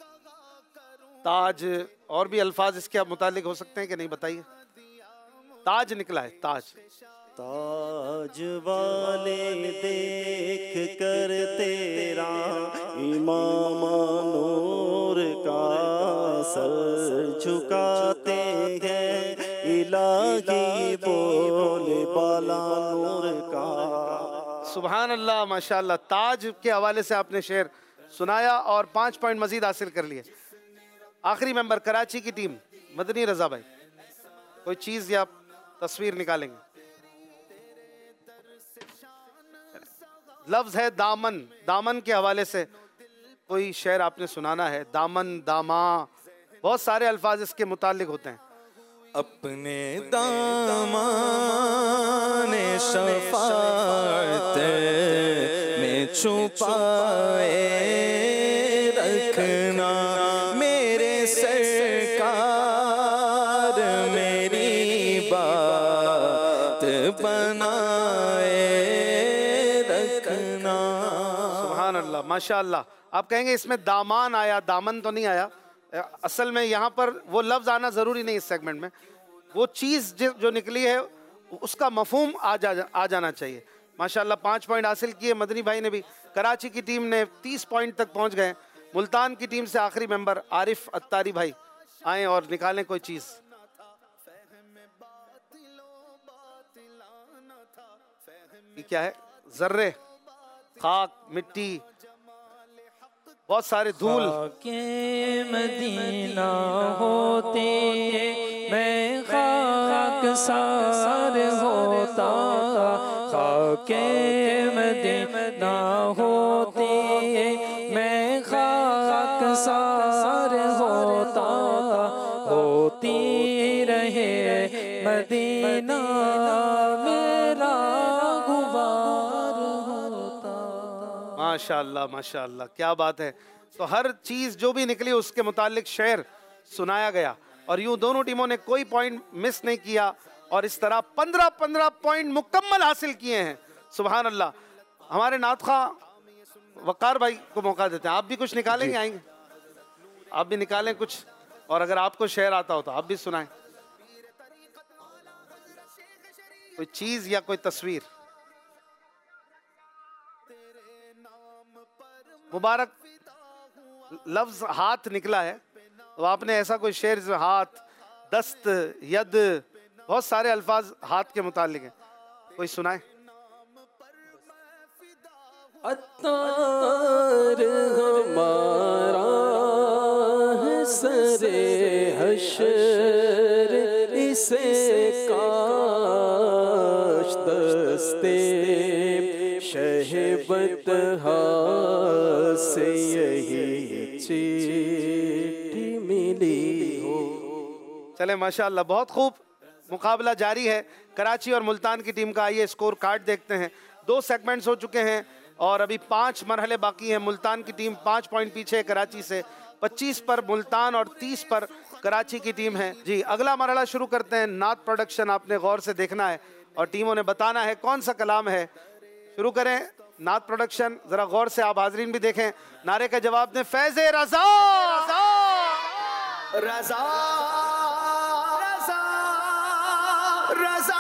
ताज और भी अल्फाज इसके आप मुतालिक हो सकते हैं कि नहीं, बताइए। ताज निकला है, ताज। ताज वाले देख कर तेरा इमाम नूर का सर झुकाते हैं, इलाही बोले बाला नूर का। सुभान अल्लाह, माशाअल्लाह। ताज के हवाले से आपने शेर सुनाया और पाँच पॉइंट मजीद हासिल कर लिए। आखिरी मेंबर कराची की टीम, मदनी रजा भाई, कोई चीज़ या तस्वीर निकालेंगे। लफ्ज है दामन, दामन के हवाले से कोई शेर आपने सुनाना है। दामन, दामा, बहुत सारे अल्फाज इसके मुतालिक होते हैं। अपने दामन शफाअत में छुपाए रखना मेरे सरकार, मेरी बात बनाए रखना। सुभान अल्लाह, माशाअल्लाह। आप कहेंगे इसमें दामान आया, दामन तो नहीं आया। असल में यहाँ पर वो लफ्ज़ आना ज़रूरी नहीं इस सेगमेंट में, वो चीज़ जो निकली है उसका मफहूम आ जा आ जाना चाहिए। माशाअल्लाह पाँच पॉइंट हासिल किए मदनी भाई ने भी। कराची की टीम ने तीस पॉइंट तक पहुँच गए। मुल्तान की टीम से आखिरी मेंबर आरिफ अत्तारी भाई आएँ और निकालें कोई चीज़। ये क्या है? जर्रे, खाक, मिट्टी, बहुत सारे धूल। के मदीना होते मैं खाक सार होता, खाके मदीना होते मैं खाक सार होता, होती रहे मदीना मेरा गुबार होता। माशाअल्लाह माशाअल्लाह, क्या बात है। तो हर चीज़ जो भी निकली उसके मुतालिक शेर सुनाया गया और यूं दोनों टीमों ने कोई पॉइंट मिस नहीं किया और इस तरह पंद्रह पंद्रह पॉइंट मुकम्मल हासिल किए हैं। सुभान अल्लाह। हमारे नातखा वकार भाई को मौका देते हैं, आप भी कुछ निकालेंगे, आएंगे आप भी निकालें कुछ, और अगर आपको शेर आता हो तो आप भी सुनाएं कोई चीज़ या कोई तस्वीर। मुबारक लफ्ज हाथ निकला है, तो आपने ऐसा कोई शेर, हाथ, दस्त, यद, बहुत सारे अल्फाज हाथ के मुतालिक हैं, कोई सुनाए। अत्तार हमारा है सरे हशर, इसे काश दस्ते शहबत से यही चिट्ठी मिली हो। चले माशाअल्लाह, बहुत खूब। मुकाबला जारी है कराची और मुल्तान की टीम का। आइए स्कोर कार्ड देखते हैं। दो सेगमेंट्स हो चुके हैं और अभी पांच मरहले बाकी हैं। मुल्तान की टीम पाँच पॉइंट पीछे है कराची से, पच्चीस पर मुल्तान और तीस पर कराची की टीम है। जी अगला मरहला शुरू करते हैं। नात प्रोडक्शन आपने गौर से देखना है और टीमों ने बताना है कौन सा कलाम है। शुरू करें नात प्रोडक्शन, जरा गौर से आप हाजरीन भी देखें। नारे का जवाब दें, फैज़े रज़ा रज़ा रज़ा रज़ा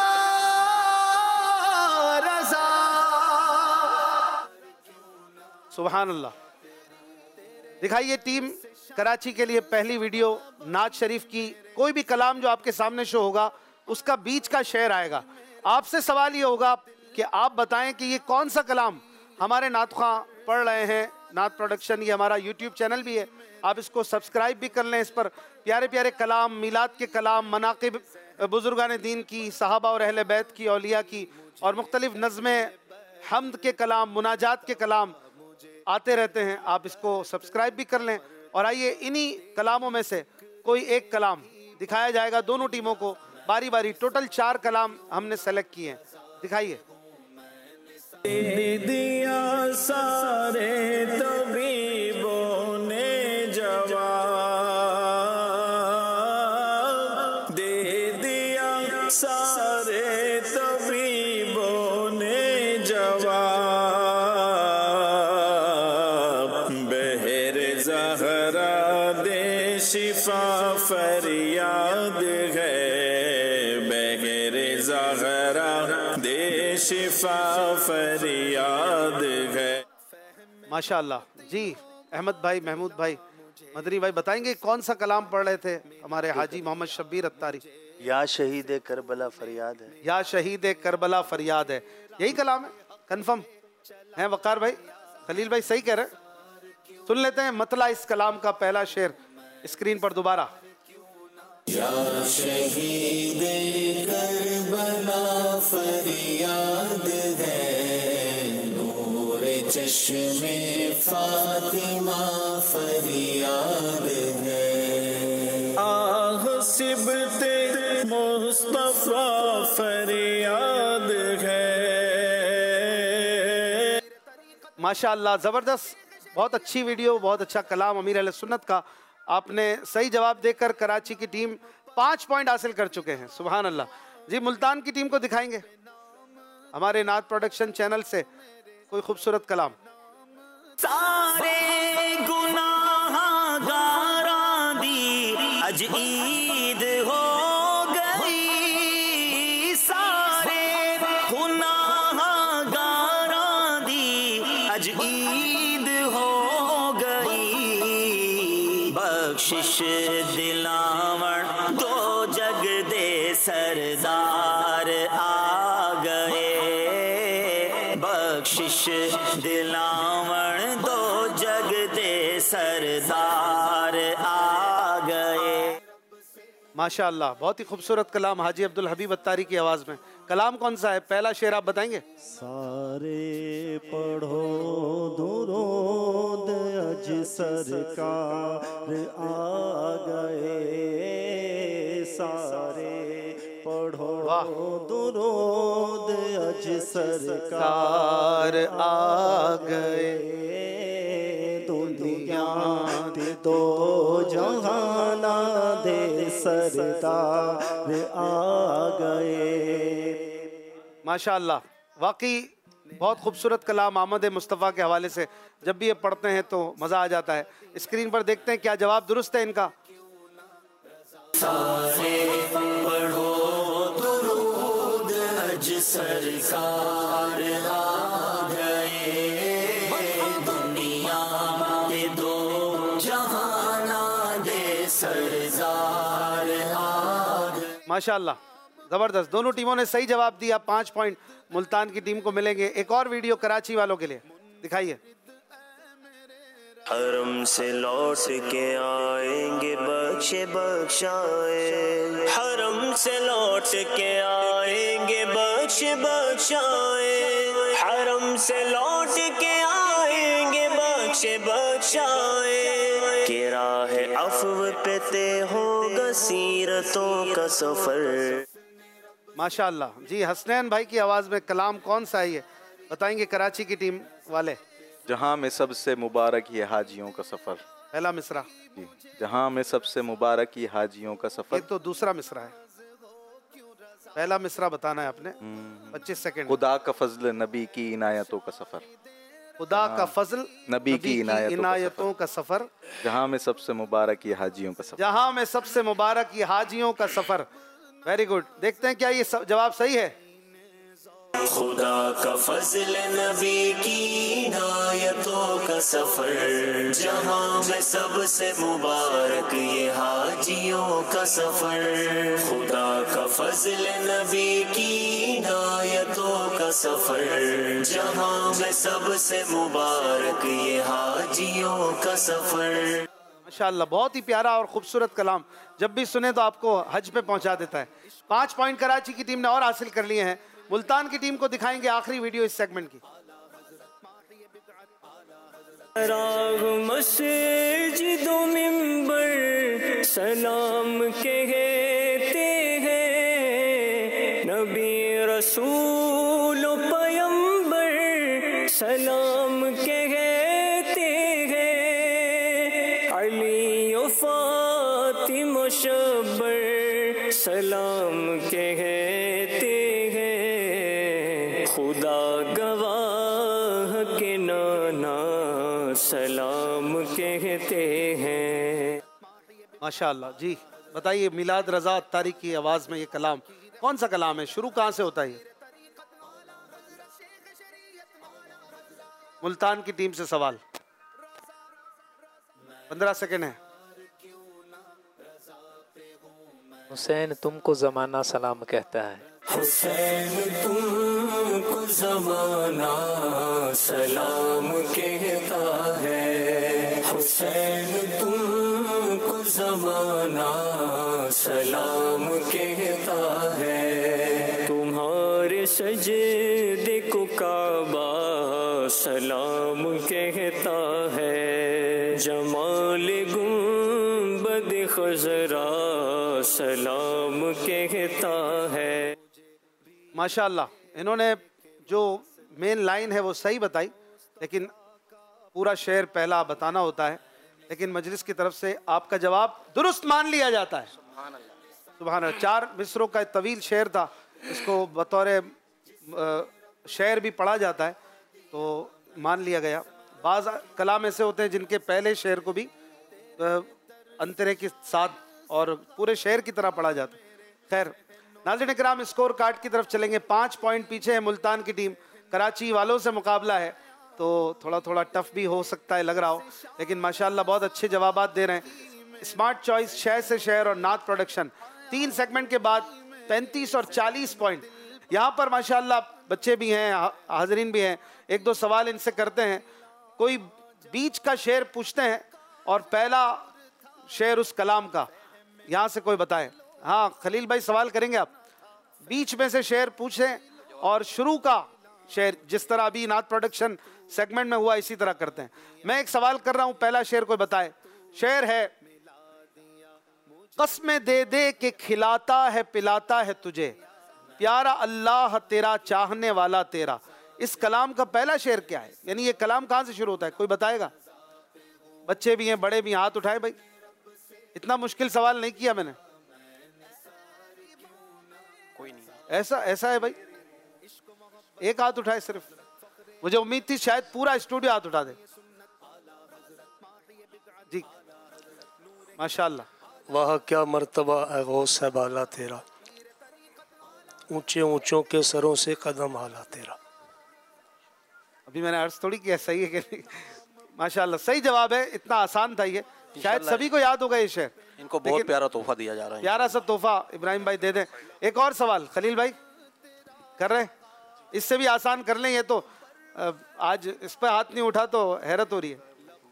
रज़ा। सुभान अल्लाह। दिखाइए टीम कराची के लिए पहली वीडियो नात शरीफ की। कोई भी कलाम जो आपके सामने शो होगा उसका बीच का शेर आएगा। आपसे सवाल ये होगा कि आप बताएं कि ये कौन सा कलाम हमारे नातख़्वा पढ़ रहे हैं। नात प्रोडक्शन ये हमारा यूट्यूब चैनल भी है, आप इसको सब्सक्राइब भी कर लें। इस पर प्यारे प्यारे कलाम, मिलाद के कलाम, मनाक़िब बुजुर्गान दीन की, सहाबा और अहले बैत की, औलिया की और मुख्तलिफ नज़्में, हम्द के कलाम, मुनाजात के कलाम आते रहते हैं। आप इसको सब्सक्राइब भी कर लें। और आइए इन्हीं कलामों में से कोई एक कलाम दिखाया जाएगा दोनों टीमों को बारी बारी। टोटल चार कलाम हमने सेलेक्ट किए हैं, दिखाइए। दिया सारे तबीबों ने जवाब, शिफा फरियाद है, बहरे ज़हरा दे शिफा फरियाद है। माशाअल्लाह जी। अहमद भाई, महमूद भाई, मदनी भाई बताएंगे कौन सा कलाम पढ़ रहे थे हमारे हाजी मोहम्मद शब्बीर अत्तारी? या शहीद करबला फरियाद है। या शहीद करबला फरियाद है, यही कलाम है? कंफर्म है वकार भाई? खलील भाई सही कह रहे हैं? सुन लेते हैं मतला इस कलाम का पहला शेर स्क्रीन पर दोबारा। या शहीद करबला फरियाद है, नूरे चश्मे फातिमा फरियाद है। आह सिबते मुस्तफा फरियाद है। माशाअल्लाह, ज़बरदस्त, बहुत अच्छी वीडियो, बहुत अच्छा कलाम अमीर अहले सुन्नत का। आपने सही जवाब देकर कराची की टीम पाँच पॉइंट हासिल कर चुके हैं। सुभान अल्लाह जी। मुल्तान की टीम को दिखाएंगे हमारे नात प्रोडक्शन चैनल से कोई खूबसूरत कलाम। सारे गुनाह गारा दी अज ईद हो गई, सारे गुनाह गारा दी अज ईद हो गई। बख्शिश दिलावण दो जग दे सरदार आ गए, बख्शिश दिलावण दो जग दे सरदार आ गए। माशाअल्लाह, बहुत ही खूबसूरत कलाम हाजी अब्दुल हबीब अत्तारी की आवाज़ में। कलाम कौन सा है? पहला शेर आप बताएंगे? सारे पढ़ो दुरूद अज सरकार आ गए, सारे पढ़ो दुरूद अज सरकार आ गए। दुनिया दे दो जहाना दे सरदार आ गए। माशाअल्लाह, वाकई बहुत खूबसूरत कलाम आमद मुस्तफ़ा के हवाले से। जब भी ये पढ़ते हैं तो मज़ा आ जाता है। स्क्रीन पर देखते हैं क्या जवाब दुरुस्त है इनका। सारे पढ़ो दुरूद अज सरकार आ गए, दुनिया के दो जहाना दे सरदार आ गए। माशाअल्लाह, ज़बरदस्त, दोनों टीमों ने सही जवाब दिया। पाँच पॉइंट मुल्तान की टीम को मिलेंगे। एक और वीडियो कराची वालों के लिए दिखाइए। हरम से लौट के आएंगे बख्शे बख्शाए, हरम से लौट के आएंगे बख्शे बख्शाए, हरम से लौट के आएंगे बख्शे बख्शाए। के राह अफ़व पे तय होगा सीरतों का सफर। माशाअल्लाह जी। हसनैन भाई की आवाज़ में कलाम कौन सा है ये बताएंगे कराची की टीम वाले? जहाँ में सबसे मुबारक ये हाजियों का सफ़र। पहला मिसरा जी। जहाँ में सबसे मुबारक ये हाजियों का सफ़र। ये तो दूसरा मिसरा है, पहला मिसरा बताना है आपने। पच्चीस सेकंड। खुदा का फजल नबी की इनायतों का सफ़र। खुदा का फजल नबी की इनायतों का सफ़र। जहाँ में सबसे मुबारक ये हाजियों का सफ़र। जहाँ में सबसे मुबारक ये हाजियों का सफ़र। Very good. देखते हैं क्या ये जवाब सही है? खुदा का फजल नबी की इनायतों का सफर, जहाँ में सबसे मुबारक ये हाजियों का सफर। खुदा का फजल नबी की इनायतों का सफर, जहाँ में सबसे मुबारक ये हाजियों का सफर। माशाअल्लाह, बहुत ही प्यारा और खूबसूरत कलाम। जब भी सुने तो आपको हज पे पहुंचा देता है। पाँच पॉइंट कराची की टीम ने और हासिल कर लिए हैं। मुल्तान की टीम को दिखाएंगे आखिरी वीडियो इस सेगमेंट की। राग मस्जिदों मिंबर सलाम कहते हैं, नबी रसूल पैगंबर सलाम कहते हैं, अली और फातिमा शब्बर सलाम कहते हैं, खुदा गवाह के नाना सलाम कहते हैं। माशाअल्लाह जी। बताइए, मिलाद रजा अत्तारी की आवाज़ में ये कलाम कौन सा कलाम है? शुरू कहाँ से होता है? मुल्तान की टीम से सवाल, पंद्रह सेकेंड है। हुसैन तुमको जमाना सलाम कहता है। हुसैन तुमको ज़माना सलाम कहता है। हुसैन तुमको ज़माना सलाम कहता है। तुम्हारे सजदे को काबा सलाम कहता है। जमाल गुंबद खजरा सलाम कहता है। माशाअल्लाह, इन्होंने जो मेन लाइन है वो सही बताई, लेकिन पूरा शेर पहला बताना होता है। लेकिन मजलिस की तरफ से आपका जवाब दुरुस्त मान लिया जाता है। सुभान अल्लाह। चार मिसरों का तवील शेर था, इसको बतौर शेर भी पढ़ा जाता है, तो मान लिया गया। बाज़ कलाम ऐसे होते हैं जिनके पहले शेर को भी अंतरे के साथ और पूरे शेर की तरह पढ़ा जाता है। खैर नाज़रीन इकराम, स्कोर कार्ड की तरफ चलेंगे। पाँच पॉइंट पीछे है मुल्तान की टीम। कराची वालों से मुकाबला है, तो थोड़ा थोड़ा टफ भी हो सकता है, लग रहा हो, लेकिन माशाल्लाह बहुत अच्छे जवाबात दे रहे हैं। स्मार्ट चॉइस, शहर से शहर और नात प्रोडक्शन, तीन सेगमेंट के बाद पैंतीस और चालीस पॉइंट। यहाँ पर माशाल्लाह बच्चे भी हैं, हाजरीन भी हैं। एक दो सवाल इनसे करते हैं। कोई बीच का शेर पूछते हैं और पहला शेर उस कलाम का, यहाँ से कोई बताए। हाँ खलील भाई, सवाल करेंगे आप? बीच में से शेर पूछें और शुरू का शेर, जिस तरह अभी नात प्रोडक्शन सेगमेंट में हुआ, इसी तरह करते हैं। मैं एक सवाल कर रहा हूँ, पहला शेर कोई बताए। शेर है, कसमें दे दे के खिलाता है पिलाता है तुझे, प्यारा अल्लाह तेरा चाहने वाला तेरा। इस कलाम का पहला शेर क्या है? यानी ये कलाम कहाँ से शुरू होता है? कोई बताएगा? बच्चे भी हैं, बड़े भी हैं, हाथ उठाए भाई। इतना मुश्किल सवाल नहीं किया मैंने। कोई नहीं। ऐसा ऐसा है भाई, एक हाथ उठाए सिर्फ। मुझे उम्मीद थी शायद पूरा स्टूडियो हाथ उठा दे। जी माशाल्लाह। वह क्या मर्तबा है गौस है बाला तेरा, ऊंचे ऊंचों के सरों से कदम आला तेरा। अभी मैंने अर्ज थोड़ी किया, सही है कि नहीं? माशाल्लाह सही जवाब है। इतना आसान था ये, शायद सभी को याद होगा ये शेर। इनको बहुत प्यारा तोहफा दिया जा रहा है। प्यारा सा तोहफा इब्राहिम भाई दे दें। एक और सवाल खलील भाई कर रहे हैं, इससे भी आसान कर लें। ये तो आज इस पर हाथ नहीं उठा तो हैरत हो रही है।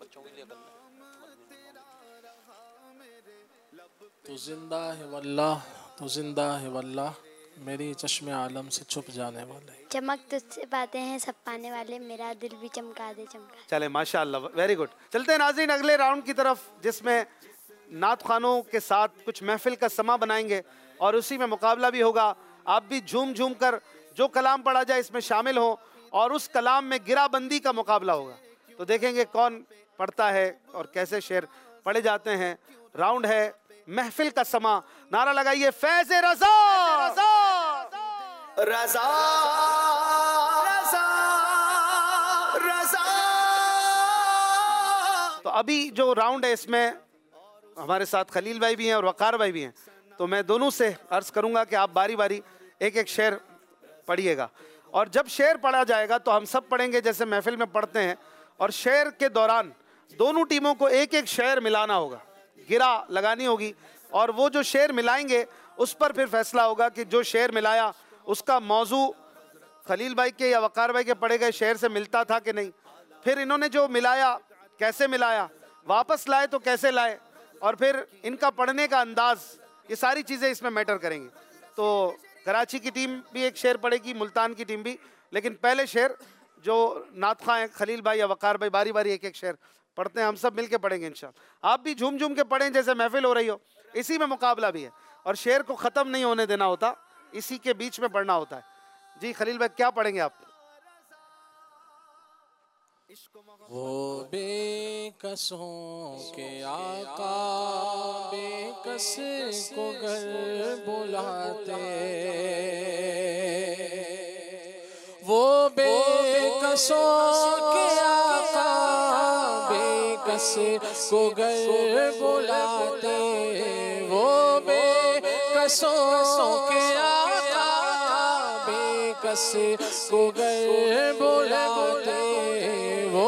तू जिंदा है वल्लाह, तू जिंदा है वल्लाह, मेरी चश्मे आलम से छुप जाने वाले। चमक तुझसे पाते हैं सब पाने वाले, मेरा दिल भी चमका दे चमका। चले माशाअल्लाह, वेरी गुड। चलते हैं नाज़रीन अगले राउंड की तरफ, जिसमें नात खानों के साथ कुछ महफिल का समा बनाएंगे और उसी में मुकाबला भी होगा। आप भी झूम झूम कर जो कलाम पढ़ा जाए इसमें शामिल हो और उस कलाम में गिराबंदी का मुकाबला होगा। तो देखेंगे कौन पढ़ता है और कैसे शेर पढ़े जाते हैं। राउंड है महफिल का समा। नारा लगाइए, फैज़ रज़ा रज़ा रज़ा रज़ा। तो अभी जो राउंड है इसमें हमारे साथ खलील भाई भी हैं और वकार भाई भी हैं, तो मैं दोनों से अर्ज करूंगा कि आप बारी बारी एक एक शेर पढ़िएगा और जब शेर पढ़ा जाएगा तो हम सब पढ़ेंगे जैसे महफिल में पढ़ते हैं। और शेर के दौरान दोनों टीमों को एक एक शेर मिलाना होगा, गिरा लगानी होगी और वो जो शेर मिलाएंगे उस पर फिर फैसला होगा कि जो शेर मिलाया उसका मौजू खलील भाई के या वकार भाई के पढ़े गए शेर से मिलता था कि नहीं। फिर इन्होंने जो मिलाया कैसे मिलाया, वापस लाए तो कैसे लाए, और फिर इनका पढ़ने का अंदाज, ये सारी चीज़ें इसमें मैटर करेंगी। तो कराची की टीम भी एक शेर पढ़ेगी, मुल्तान की टीम भी, लेकिन पहले शेर जो नातखा हैं खलील भाई या वकार भाई बारी बारी एक एक शेर पढ़ते हैं, हम सब मिलके पढ़ेंगे इंशाल्लाह। आप भी झूम झूम के पढ़ें जैसे महफिल हो रही हो। इसी में मुकाबला भी है और शेर को ख़त्म नहीं होने देना होता, इसी के बीच में पढ़ना होता है। जी खलील भाई क्या पढ़ेंगे आप? वो बेकसों के आका बेकस को घर बुलाते, वो बेकसों के आका बेकस बेकस को गर बुलाते वो बेकसों के आका, बेकस को गर बुलाते वो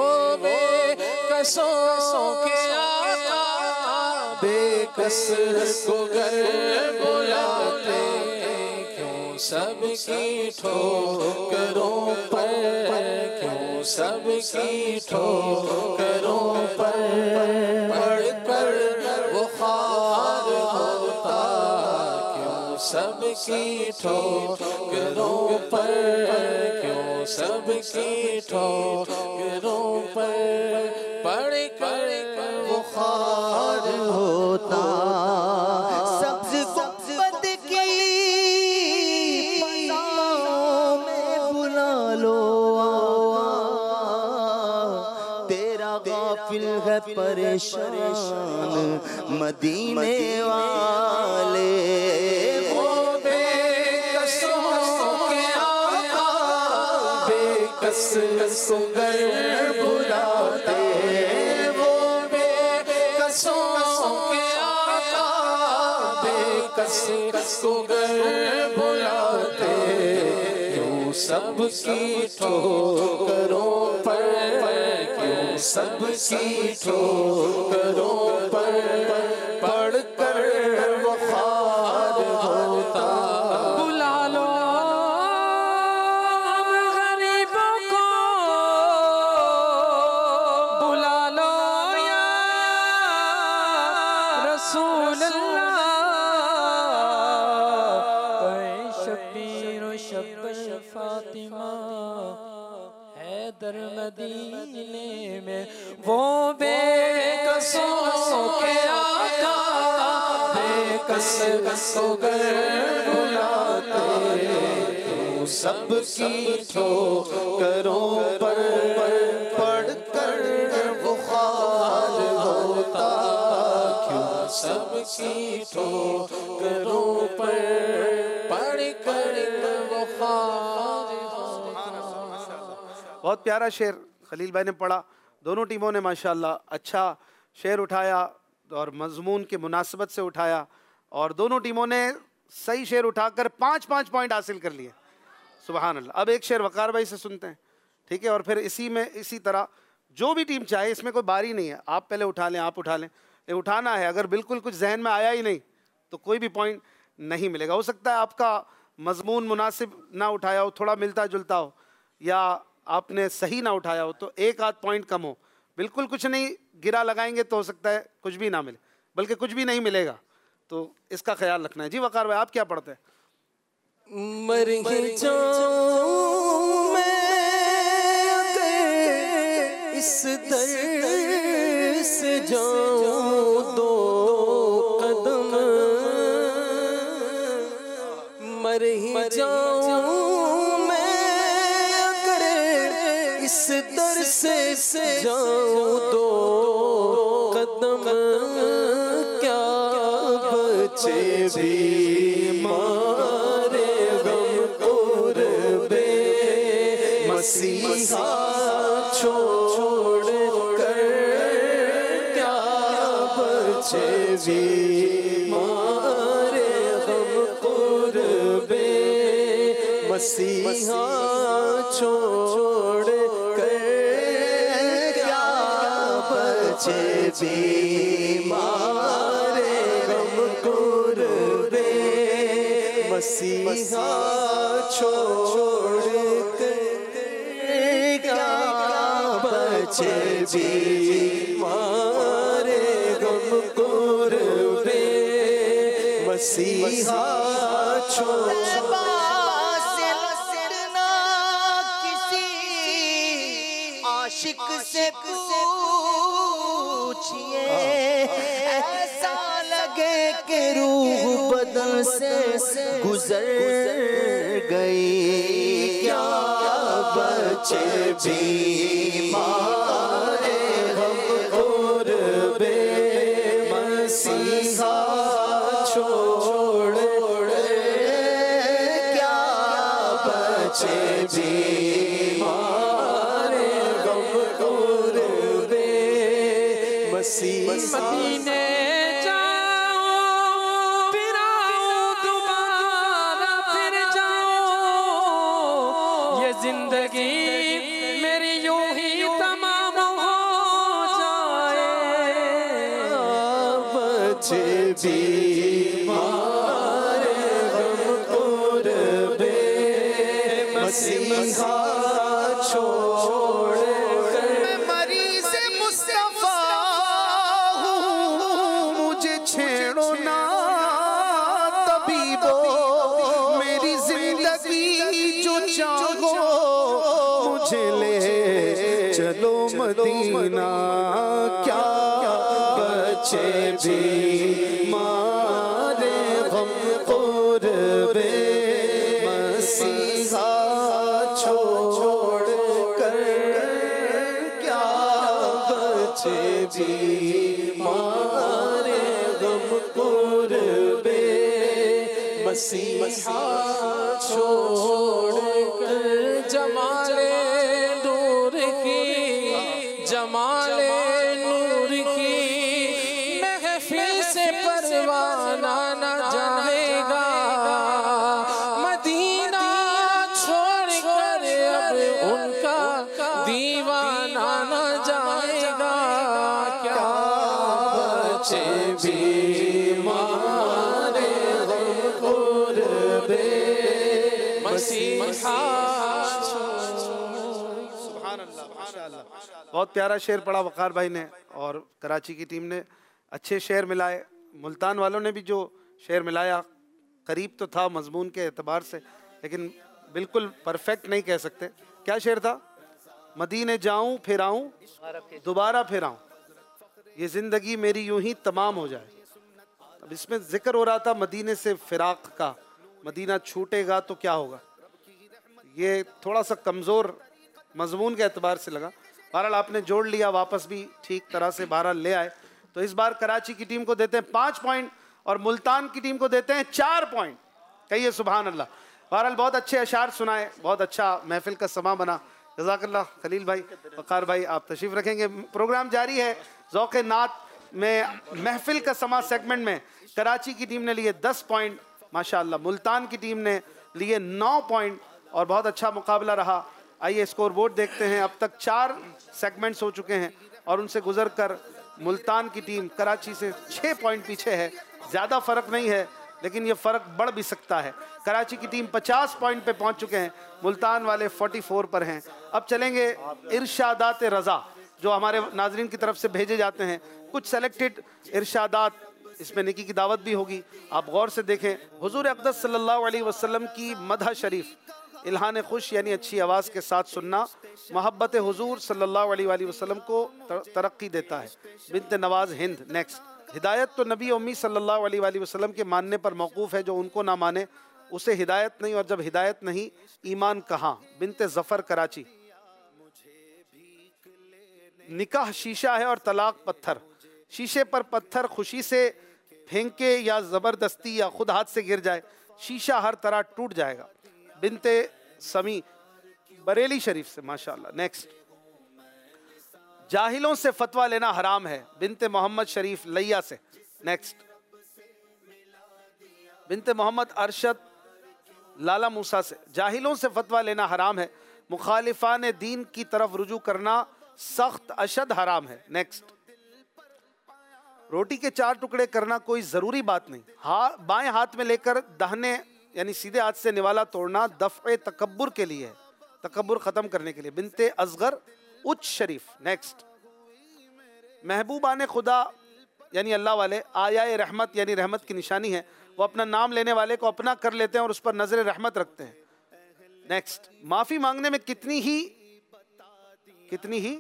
बेकसों के आका, बेकस को गर बुलाते क्यों सबकी ठोकरों पर, क्यों सबकी ठोकरों पर पढ़ कर वो खार होता, क्यों सबकी ठोकरों पर, क्यों सबकी ठोकरों पर पढ़ कर वो खार होता। सब्ज गुंबद की फजाओं में बुला लो तेरा गाफिल है परेशान मदीने वाले। वो बेकसों के आका, बेकस को गर बुलाते वो बेकसों के आका, बेकस को गर बुलाते क्यों सबकी ठोकरों पर, क्यों सबकी ठोकरों पर पढ़ कर वो खार होता। बुला लो हम गरीबों को, बुला लो या रसूल अल्लाह, शबीर शब फातिमा हैदर मदीने में वो बेकसों के आका, बेकस को गर बुलाते क्यों सबकी ठोकरों पर पढ़ कर वो खार होता, क्यों सबकी ठोकरों पर पढ़ कर वो खार होता। बहुत प्यारा शेर खलील भाई ने पढ़ा। दोनों टीमों ने माशाल्लाह अच्छा शेर उठाया और मजमून के मुनासबत से उठाया और दोनों टीमों ने सही शेर उठाकर पाँच पाँच पॉइंट हासिल कर लिए। सुभान अल्लाह। अब एक शेर वकार भाई से सुनते हैं, ठीक है, और फिर इसी में इसी तरह जो भी टीम चाहे, इसमें कोई बारी नहीं है, आप पहले उठा लें, आप उठा लें, ये उठाना है। अगर बिल्कुल कुछ जहन में आया ही नहीं तो कोई भी पॉइंट नहीं मिलेगा। हो सकता है आपका मजमून मुनासिब ना उठाया हो, थोड़ा मिलता जुलता हो, या आपने सही ना उठाया हो तो एक आध पॉइंट कम हो। बिल्कुल कुछ नहीं गिरा लगाएंगे तो हो सकता है कुछ भी ना मिले, बल्कि कुछ भी नहीं मिलेगा, तो इसका ख्याल रखना है। जी वकार भाई, आप क्या पढ़ते हैं? मर ही जाऊं मैं अगर इस दर से जाऊं दो कदम, मर ही जाऊं मैं अगर इस दर से जाऊं दो कदम, क्या बचे भी मारे गम कुर्बे मसीहा छोड़ कर, क्या बचे भी मारे गम कुर्बे मसीहा छोड़ कर, क्या बचे भी मारे गम कुर्बे मसीहा छोड़ कर, क्या बचे भी मारे गम कुर्बे मसीहा छोड़। आशिक से पूछिए ऐसा लगे कि रूह बदन से गुजर गई, क्या बचे भी मारे हम कुर्बे मसीहा छोड़, क्या बचे भी मदीने जाऊं फिर आऊं दोबारा फिर जाऊं ये जिंदगी मेरी यूं ही तमाम हो जाए बचे बीमार गम कुर्बे मसीहा छोड़ कर मैं मरीज़ मुस्तफा हूँ मुझे छेड़ो ना तबीबो मेरी जिंदगी जो चाहो मुझे ले चलो मदीना क्या बचे बीमार गम कुर्बे मसीहा छोड़ कर क्या बचे बीमार गम कुर्बे मसीहा छोड़ कर जमाले नूर की जमाले नूर की महफिल से परवाना न जाएगा मदीना छोड़ कर अब उनका दीवाना न जाएगा क्या बचे बीमार गम कुर्बे मसीहा बहुत प्यारा शेर पढ़ा वकार भाई ने और कराची की टीम ने अच्छे शेर मिलाए। मुल्तान वालों ने भी जो शेर मिलाया करीब तो था मजमून के एतबार से, लेकिन बिल्कुल परफेक्ट नहीं कह सकते। क्या शेर था? मदीने जाऊं फिर आऊं दोबारा फिर आऊं ये ज़िंदगी मेरी यूं ही तमाम हो जाए। अब इसमें जिक्र हो रहा था मदीने से फिराक का, मदीना छूटेगा तो क्या होगा। ये थोड़ा सा कमज़ोर मजमून के एतबार से लगा। बहरहाल आपने जोड़ लिया, वापस भी ठीक तरह से बहरहाल ले आए। तो इस बार कराची की टीम को देते हैं पाँच पॉइंट और मुल्तान की टीम को देते हैं चार पॉइंट। कहिए सुभान अल्लाह। बहरहाल बहुत अच्छे अशार सुनाए, बहुत अच्छा महफिल का समा बना। जज़ाकल्लाह खलील भाई, वक़ार भाई, आप तशरीफ़ रखेंगे। प्रोग्राम जारी है। ज़ौक़ नात में महफिल का समा सेगमेंट में कराची की टीम ने लिए दस पॉइंट माशाअल्लाह, मुल्तान की टीम ने लिए नौ पॉइंट और बहुत अच्छा मुकाबला रहा। आइए स्कोर बोर्ड देखते हैं। अब तक चार सेगमेंट्स हो चुके हैं और उनसे गुजर कर मुल्तान की टीम कराची से छः पॉइंट पीछे है। ज़्यादा फ़र्क नहीं है, लेकिन ये फ़र्क बढ़ भी सकता है। कराची की टीम पचास पॉइंट पे पहुंच चुके हैं, मुल्तान वाले चौवालीस पर हैं। अब चलेंगे इरशादात रज़ा जो हमारे नाजरीन की तरफ से भेजे जाते हैं। कुछ सेलेक्टेड इरशादात, इसमें नेकी की दावत भी होगी, आप गौर से देखें। हुजूर अक़दस सल्लल्लाहु अलैहि वसल्लम की मदह शरीफ इल्हान खुश यानी अच्छी आवाज़ के साथ सुनना मोहब्बत हुजूर सल्लल्लाहु अलैहि वसल्लम को तरक्की देता है। बिन्त नवाज हिंद। नेक्स्ट, हिदायत तो नबी उम्मी सल्लल्लाहु अलैहि वसल्लम के मानने पर मौकूफ़ है, जो उनको ना माने उसे हिदायत नहीं, और जब हिदायत नहीं ईमान कहाँ। बिन्त ज़फ़र कराची। निकाह शीशा है और तलाक पत्थर। शीशे पर पत्थर खुशी से फेंके या ज़बरदस्ती या खुद हाथ से गिर जाए, शीशा हर तरह टूट जाएगा। बिन्ते समी बरेली शरीफ से माशाअल्लाह। नेक्स्ट, जाहिलों से फतवा लेना हराम है। बिन्ते मोहम्मद शरीफ लैया से। नेक्स्ट, बिन्ते मोहम्मद अरशद लाला मूसा से। जाहिलों से फतवा लेना हराम है, मुखालिफान दीन की तरफ रुजू करना सख्त अशद हराम है। नेक्स्ट, रोटी के चार टुकड़े करना कोई ज़रूरी बात नहीं। हा, बाएं हाथ में लेकर दाहिने यानी सीधे हाथ से निवाला तोड़ना दफ़े तकब्बुर के लिए है, तकब्बुर ख़त्म करने के लिए। बिन्ते असगर उच्च शरीफ। नेक्स्ट, महबूबान खुदा यानी अल्लाह वाले आयाए रहमत यानी रहमत की निशानी है, वो अपना नाम लेने वाले को अपना कर लेते हैं और उस पर नजर रहमत रखते हैं। नेक्स्ट, माफ़ी मांगने में कितनी ही कितनी ही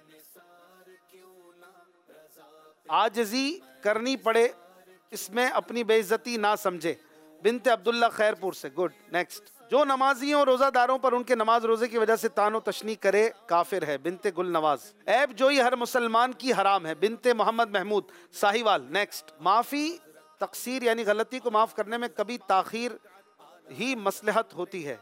आजिज़ी करनी पड़े, इसमें अपनी बेइज्जती ना समझे। बिन्ते अब्दुल्ला खैरपुर से। गुड। नेक्स्ट, जो नमाजियों और रोज़ादारों पर उनके नमाज रोज़े की वजह से तानो तशनी करे काफिर है। बिन्ते गुल नवाज। ऐब जोई हर मुसलमान की हराम है। बिन्ते मोहम्मद महमूद साहिवाल। नेक्स्ट, माफ़ी तकसीर यानी गलती को माफ़ करने में कभी ताखीर ही मसलहत होती है।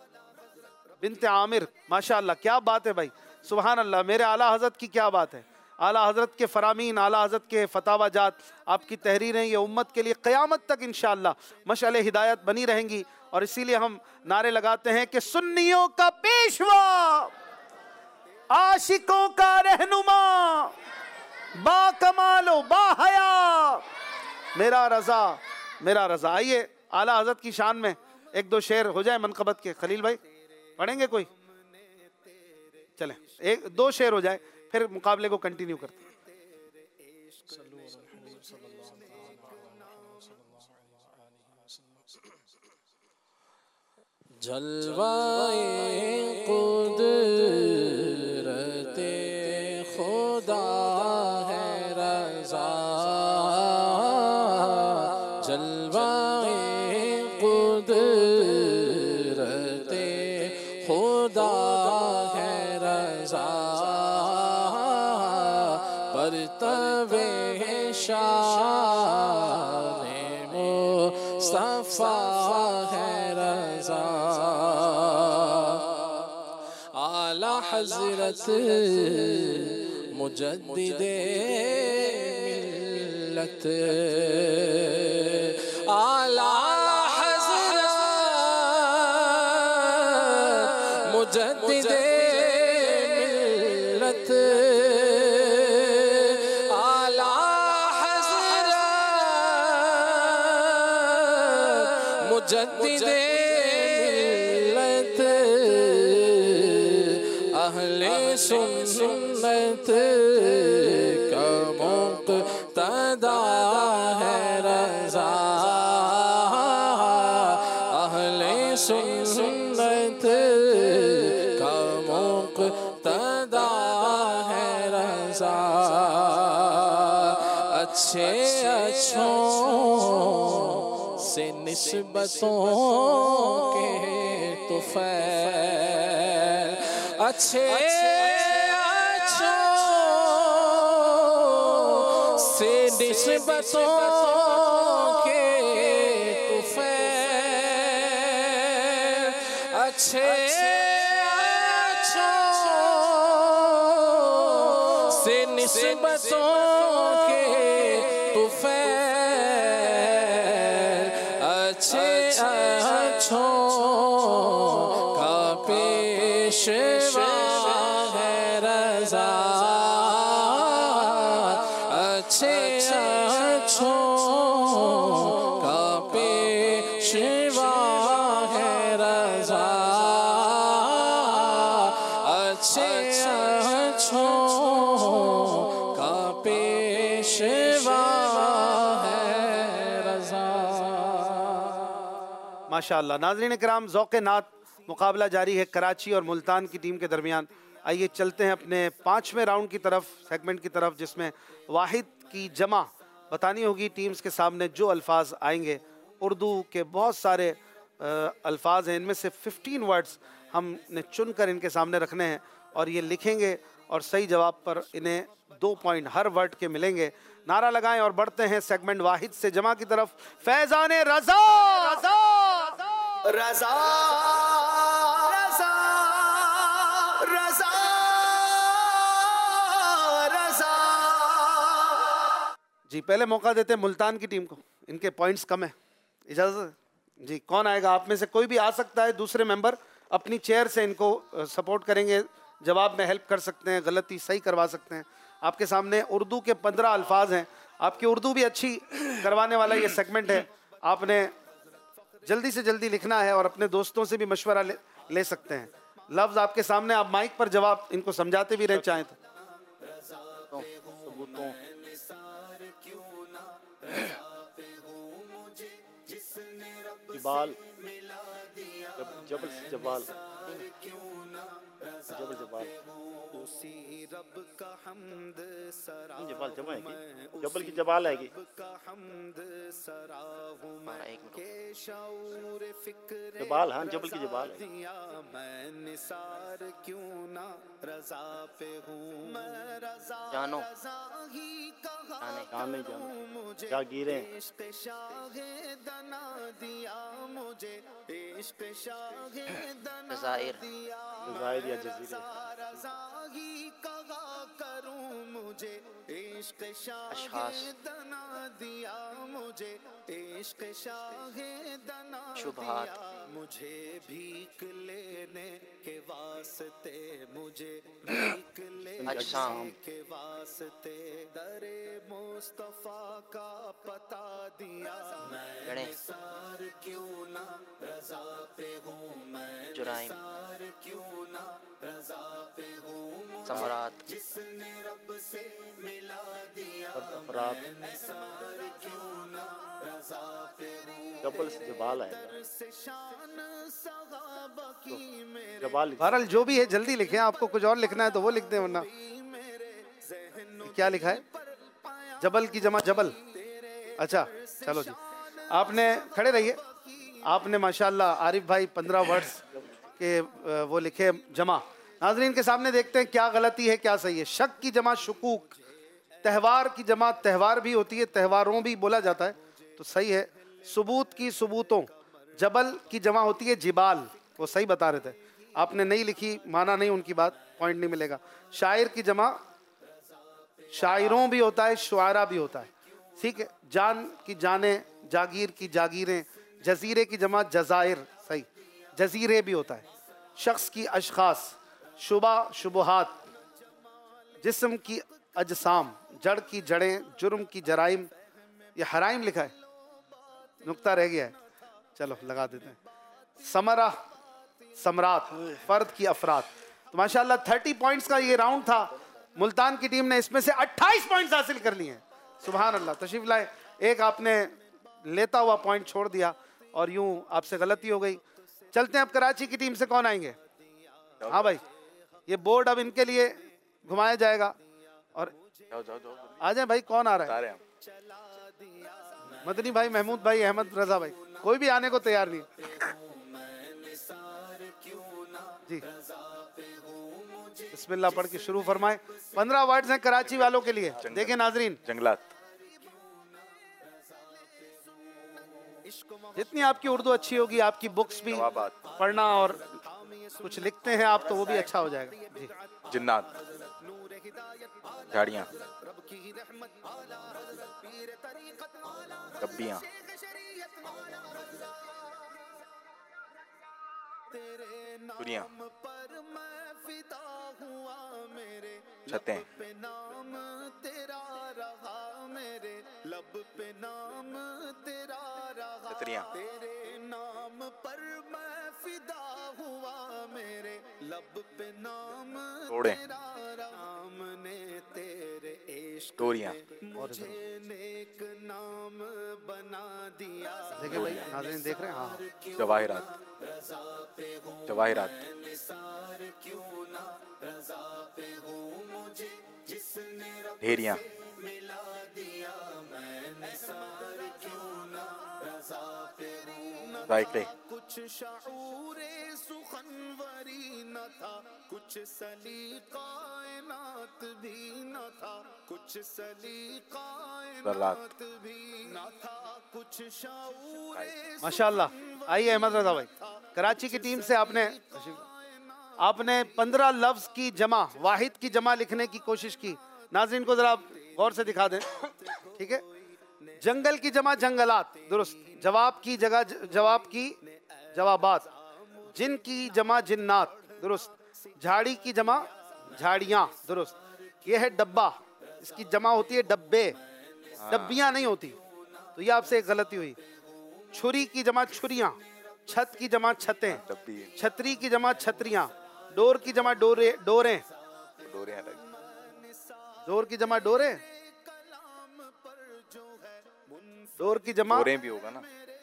बिन्ते आमिर माशाअल्लाह, क्या बात है भाई, सुभान अल्लाह, मेरे आला हज़रत की क्या बात है। आला हज़रत के फरामीन, आला हज़रत के फतावा जात, आपकी तहरीरें ये उम्मत के लिए क़यामत तक इंशाअल्लाह मशअल हिदायत बनी रहेंगी। और इसीलिए हम नारे लगाते हैं कि सुन्नियों का पेशवा, आशिकों का रहनुमा, बाकमालो बाहया, मेरा रजा मेरा रजा। आइए आला हज़रत की शान में एक दो शेर हो जाए मनक़बत के। खलील भाई पढ़ेंगे कोई? चलें एक दो शेर हो जाए, फिर मुकाबले को कंटिन्यू करते हैं। जलवाए कुदरते खुदा है रज़ा, जलवाए कुदरते खुदा है रज़ा, परतवे शान मुस्तफ़ा है रज़ा। आला हज़रत मुजद्दिदे मिल्लत, आला हज़रत मुजद्दिदे मिल्लत, आला हज़रत मुजद्दिदे मिल्लत, अहले सुन्नत का मुक़्तदा है रज़ा, अहले सुन्नत का मुक़्तदा है रज़ा। अच्छे अच्छों से निस्बतों के तुफ़ैल, अच्छे अच्छों से निस्बतों के तुफ़ैल, अच्छे अच्छों से निस्बतों के तुफ़ैल, अच्छे अच्छों का पेशवा है रज़ा, अच्छे अच्छों का पेशवा है रज़ा, अच्छे अच्छों का पेशवा है रज़ा। माशाअल्लाह। नाज़रीन किराम, ज़ौक़े नात मुकाबला जारी है कराची और मुल्तान की टीम के दरमियान। आइए चलते हैं अपने पाँचवें राउंड की तरफ, सेगमेंट की तरफ, जिसमें वाहिद की जमा बतानी होगी टीम्स के सामने। जो अल्फाज आएंगे, उर्दू के बहुत सारे अल्फाज हैं, इनमें से पंद्रह वर्ड्स हमने चुनकर इनके सामने रखने हैं और ये लिखेंगे और सही जवाब पर इन्हें दो पॉइंट हर वर्ड के मिलेंगे। नारा लगाएं और बढ़ते हैं सेगमेंट वाहिद से जमा की तरफ। फैज़ाने रज़ा, रज़ा, रज़ा, रज़ा, रज़ा, रज़ा। जी पहले मौका देते हैं मुल्तान की टीम को, इनके पॉइंट्स कम है। इजाज़त जी, कौन आएगा? आप में से कोई भी आ सकता है। दूसरे मेंबर अपनी चेयर से इनको सपोर्ट करेंगे, जवाब में हेल्प कर सकते हैं, गलती सही करवा सकते हैं। आपके सामने उर्दू के पंद्रह अल्फाज हैं। आपकी उर्दू भी अच्छी करवाने वाला ये सेगमेंट है। आपने जल्दी से जल्दी लिखना है और अपने दोस्तों से भी मशवरा ले, ले सकते हैं। लफ्ज़ आपके सामने, आप माइक पर जवाब इनको समझाते भी रहे चाहें तो। जबाल, जबल जबाल, जबल जबाल, उसी रब का हम्द सरा, जबाल जमा है कि जबल की जबाल है कि जबाल, हाँ जबल की जबाल है। मैं निसार क्यों ना रज़ा पे हूँ, मैं रज़ा जानो ही कहा जाने जानो जागीरे इश्क़ शाहे दना दिया मुझे, इश्क़ शाहे दना जज़ाइर दिया, जज़ाइर या जज़ीरे रज़ा ही कहा करूँ मुझे इश्क शाहिदना दिया मुझे इश्क शाहिदना शुबहात मुझे भीख लेने के वास्ते मुझे भीख लेने के वास्ते दरे मुस्तफा का पता दिया मैं सार क्यों ना रज़ा पे हूँ मैं सार क्यों ना रज़ा पे हूँ समरात जिसने रब से मिला दिया रात मैं सार क्यों ना रज़ा पे हूँ जबल से जबाल है से शान सहाबा की मेरे जबाल बहरहाल जो भी है जल्दी लिखें, आपको कुछ और लिखना है तो वो लिख दें, वरना क्या लिखा है? जबल की जमा जबल। अच्छा चलो जी, आपने खड़े रहिए। आपने माशाल्लाह आरिफ भाई पंद्रह वर्ड्स के वो लिखे जमा। नाजरीन के सामने देखते हैं क्या गलती है क्या सही है। शक की जमा शुकूक, त्यौहार की जमा त्यौहार भी होती है, त्यौहारों भी बोला जाता है, तो सही है। सबूत की सबूतों, जबल की जमा होती है जिबाल, वो सही बता रहे थे। आपने नहीं लिखी, माना नहीं उनकी बात, पॉइंट नहीं मिलेगा। शायर की जमा शायरों भी होता है, शुआरा भी होता है, ठीक है। जान की जाने, जागीर की जागीरें, जजीरे की जमा जजायर, सही, जजीरे भी होता है। शख्स की अशखास, शुबा शुबहात, जिस्म की अजसाम, जड़ की जड़ें, जुर्म की जराइम, ये हराइम लिखा है, नुक्ता रह गया है, चलो लगा देते हैं। समरा सम्राट, फर्द की अफराद। तो माशाल्लाह थर्टी पॉइंट्स का ये राउंड था। मुल्तान की टीम ने इसमें से अट्ठाईस पॉइंट्स हासिल कर लिए हैं, सुभान अल्लाह। तशरीफ लाए। एक आपने लेता हुआ पॉइंट छोड़ दिया और यूं आपसे गलती हो गई। चलते हैं अब कराची की टीम से कौन आएंगे? हाँ भाई, ये बोर्ड अब इनके लिए घुमाया जाएगा और जाओ जाओ जाओ आ जाए भाई। कौन आ रहा है? मदनी भाई, महमूद भाई, अहमद रजा भाई, कोई भी आने को तैयार नहीं जी। बिस्मिल्लाह पढ़ के शुरू फरमाए। पंद्रह वर्ड्स हैं कराची वालों के लिए। देखें नाजरीन, जंगलात। जितनी आपकी उर्दू अच्छी होगी, आपकी बुक्स भी पढ़ना और कुछ लिखते हैं आप, तो वो भी अच्छा हो जाएगा जी। जिन्नात, झाड़ियाँ, कब्बियाँ, दुनिया, छतें, छतरियाँ, घोड़े, डोरियाँ, देखिए भाई नाज़रीन देख रहे हैं। हाँ, जवाहिरात, जवाहिरात, ढेरियाँ, जायके, कुछ शऊरे सुखनवरी न था, कुछ सलीकायनात भी न था, कुछ सलीकायनात भी न था, कुछ शऊरे। माशाल्लाह। आइए अहमद रजा भाई, कराची की टीम से आपने आपने पंद्रह लफ्ज की जमा, वाहिद की जमा लिखने की कोशिश की। नाज़रीन को जरा गौर से दिखा दें, ठीक है। जंगल की जमा जंगलात, दुरुस्त। जवाब की जगह जवाब की जवाबात। जिन की जमा जिन्नात, दुरुस्त। झाड़ी की जमा झाड़ियाँ, दुरुस्त। यह है डब्बा, इसकी जमा होती है डब्बे, डब्बियाँ नहीं होती, तो ये आपसे एक गलती हुई। छुरी की जमा छुरियाँ, छत की जमा छतें, छतरी की जमा छतरियाँ, डोर की जमा डोरे डोरें, डोर की जमा डोरे, डोर की जमा डोरें भी होगा ना,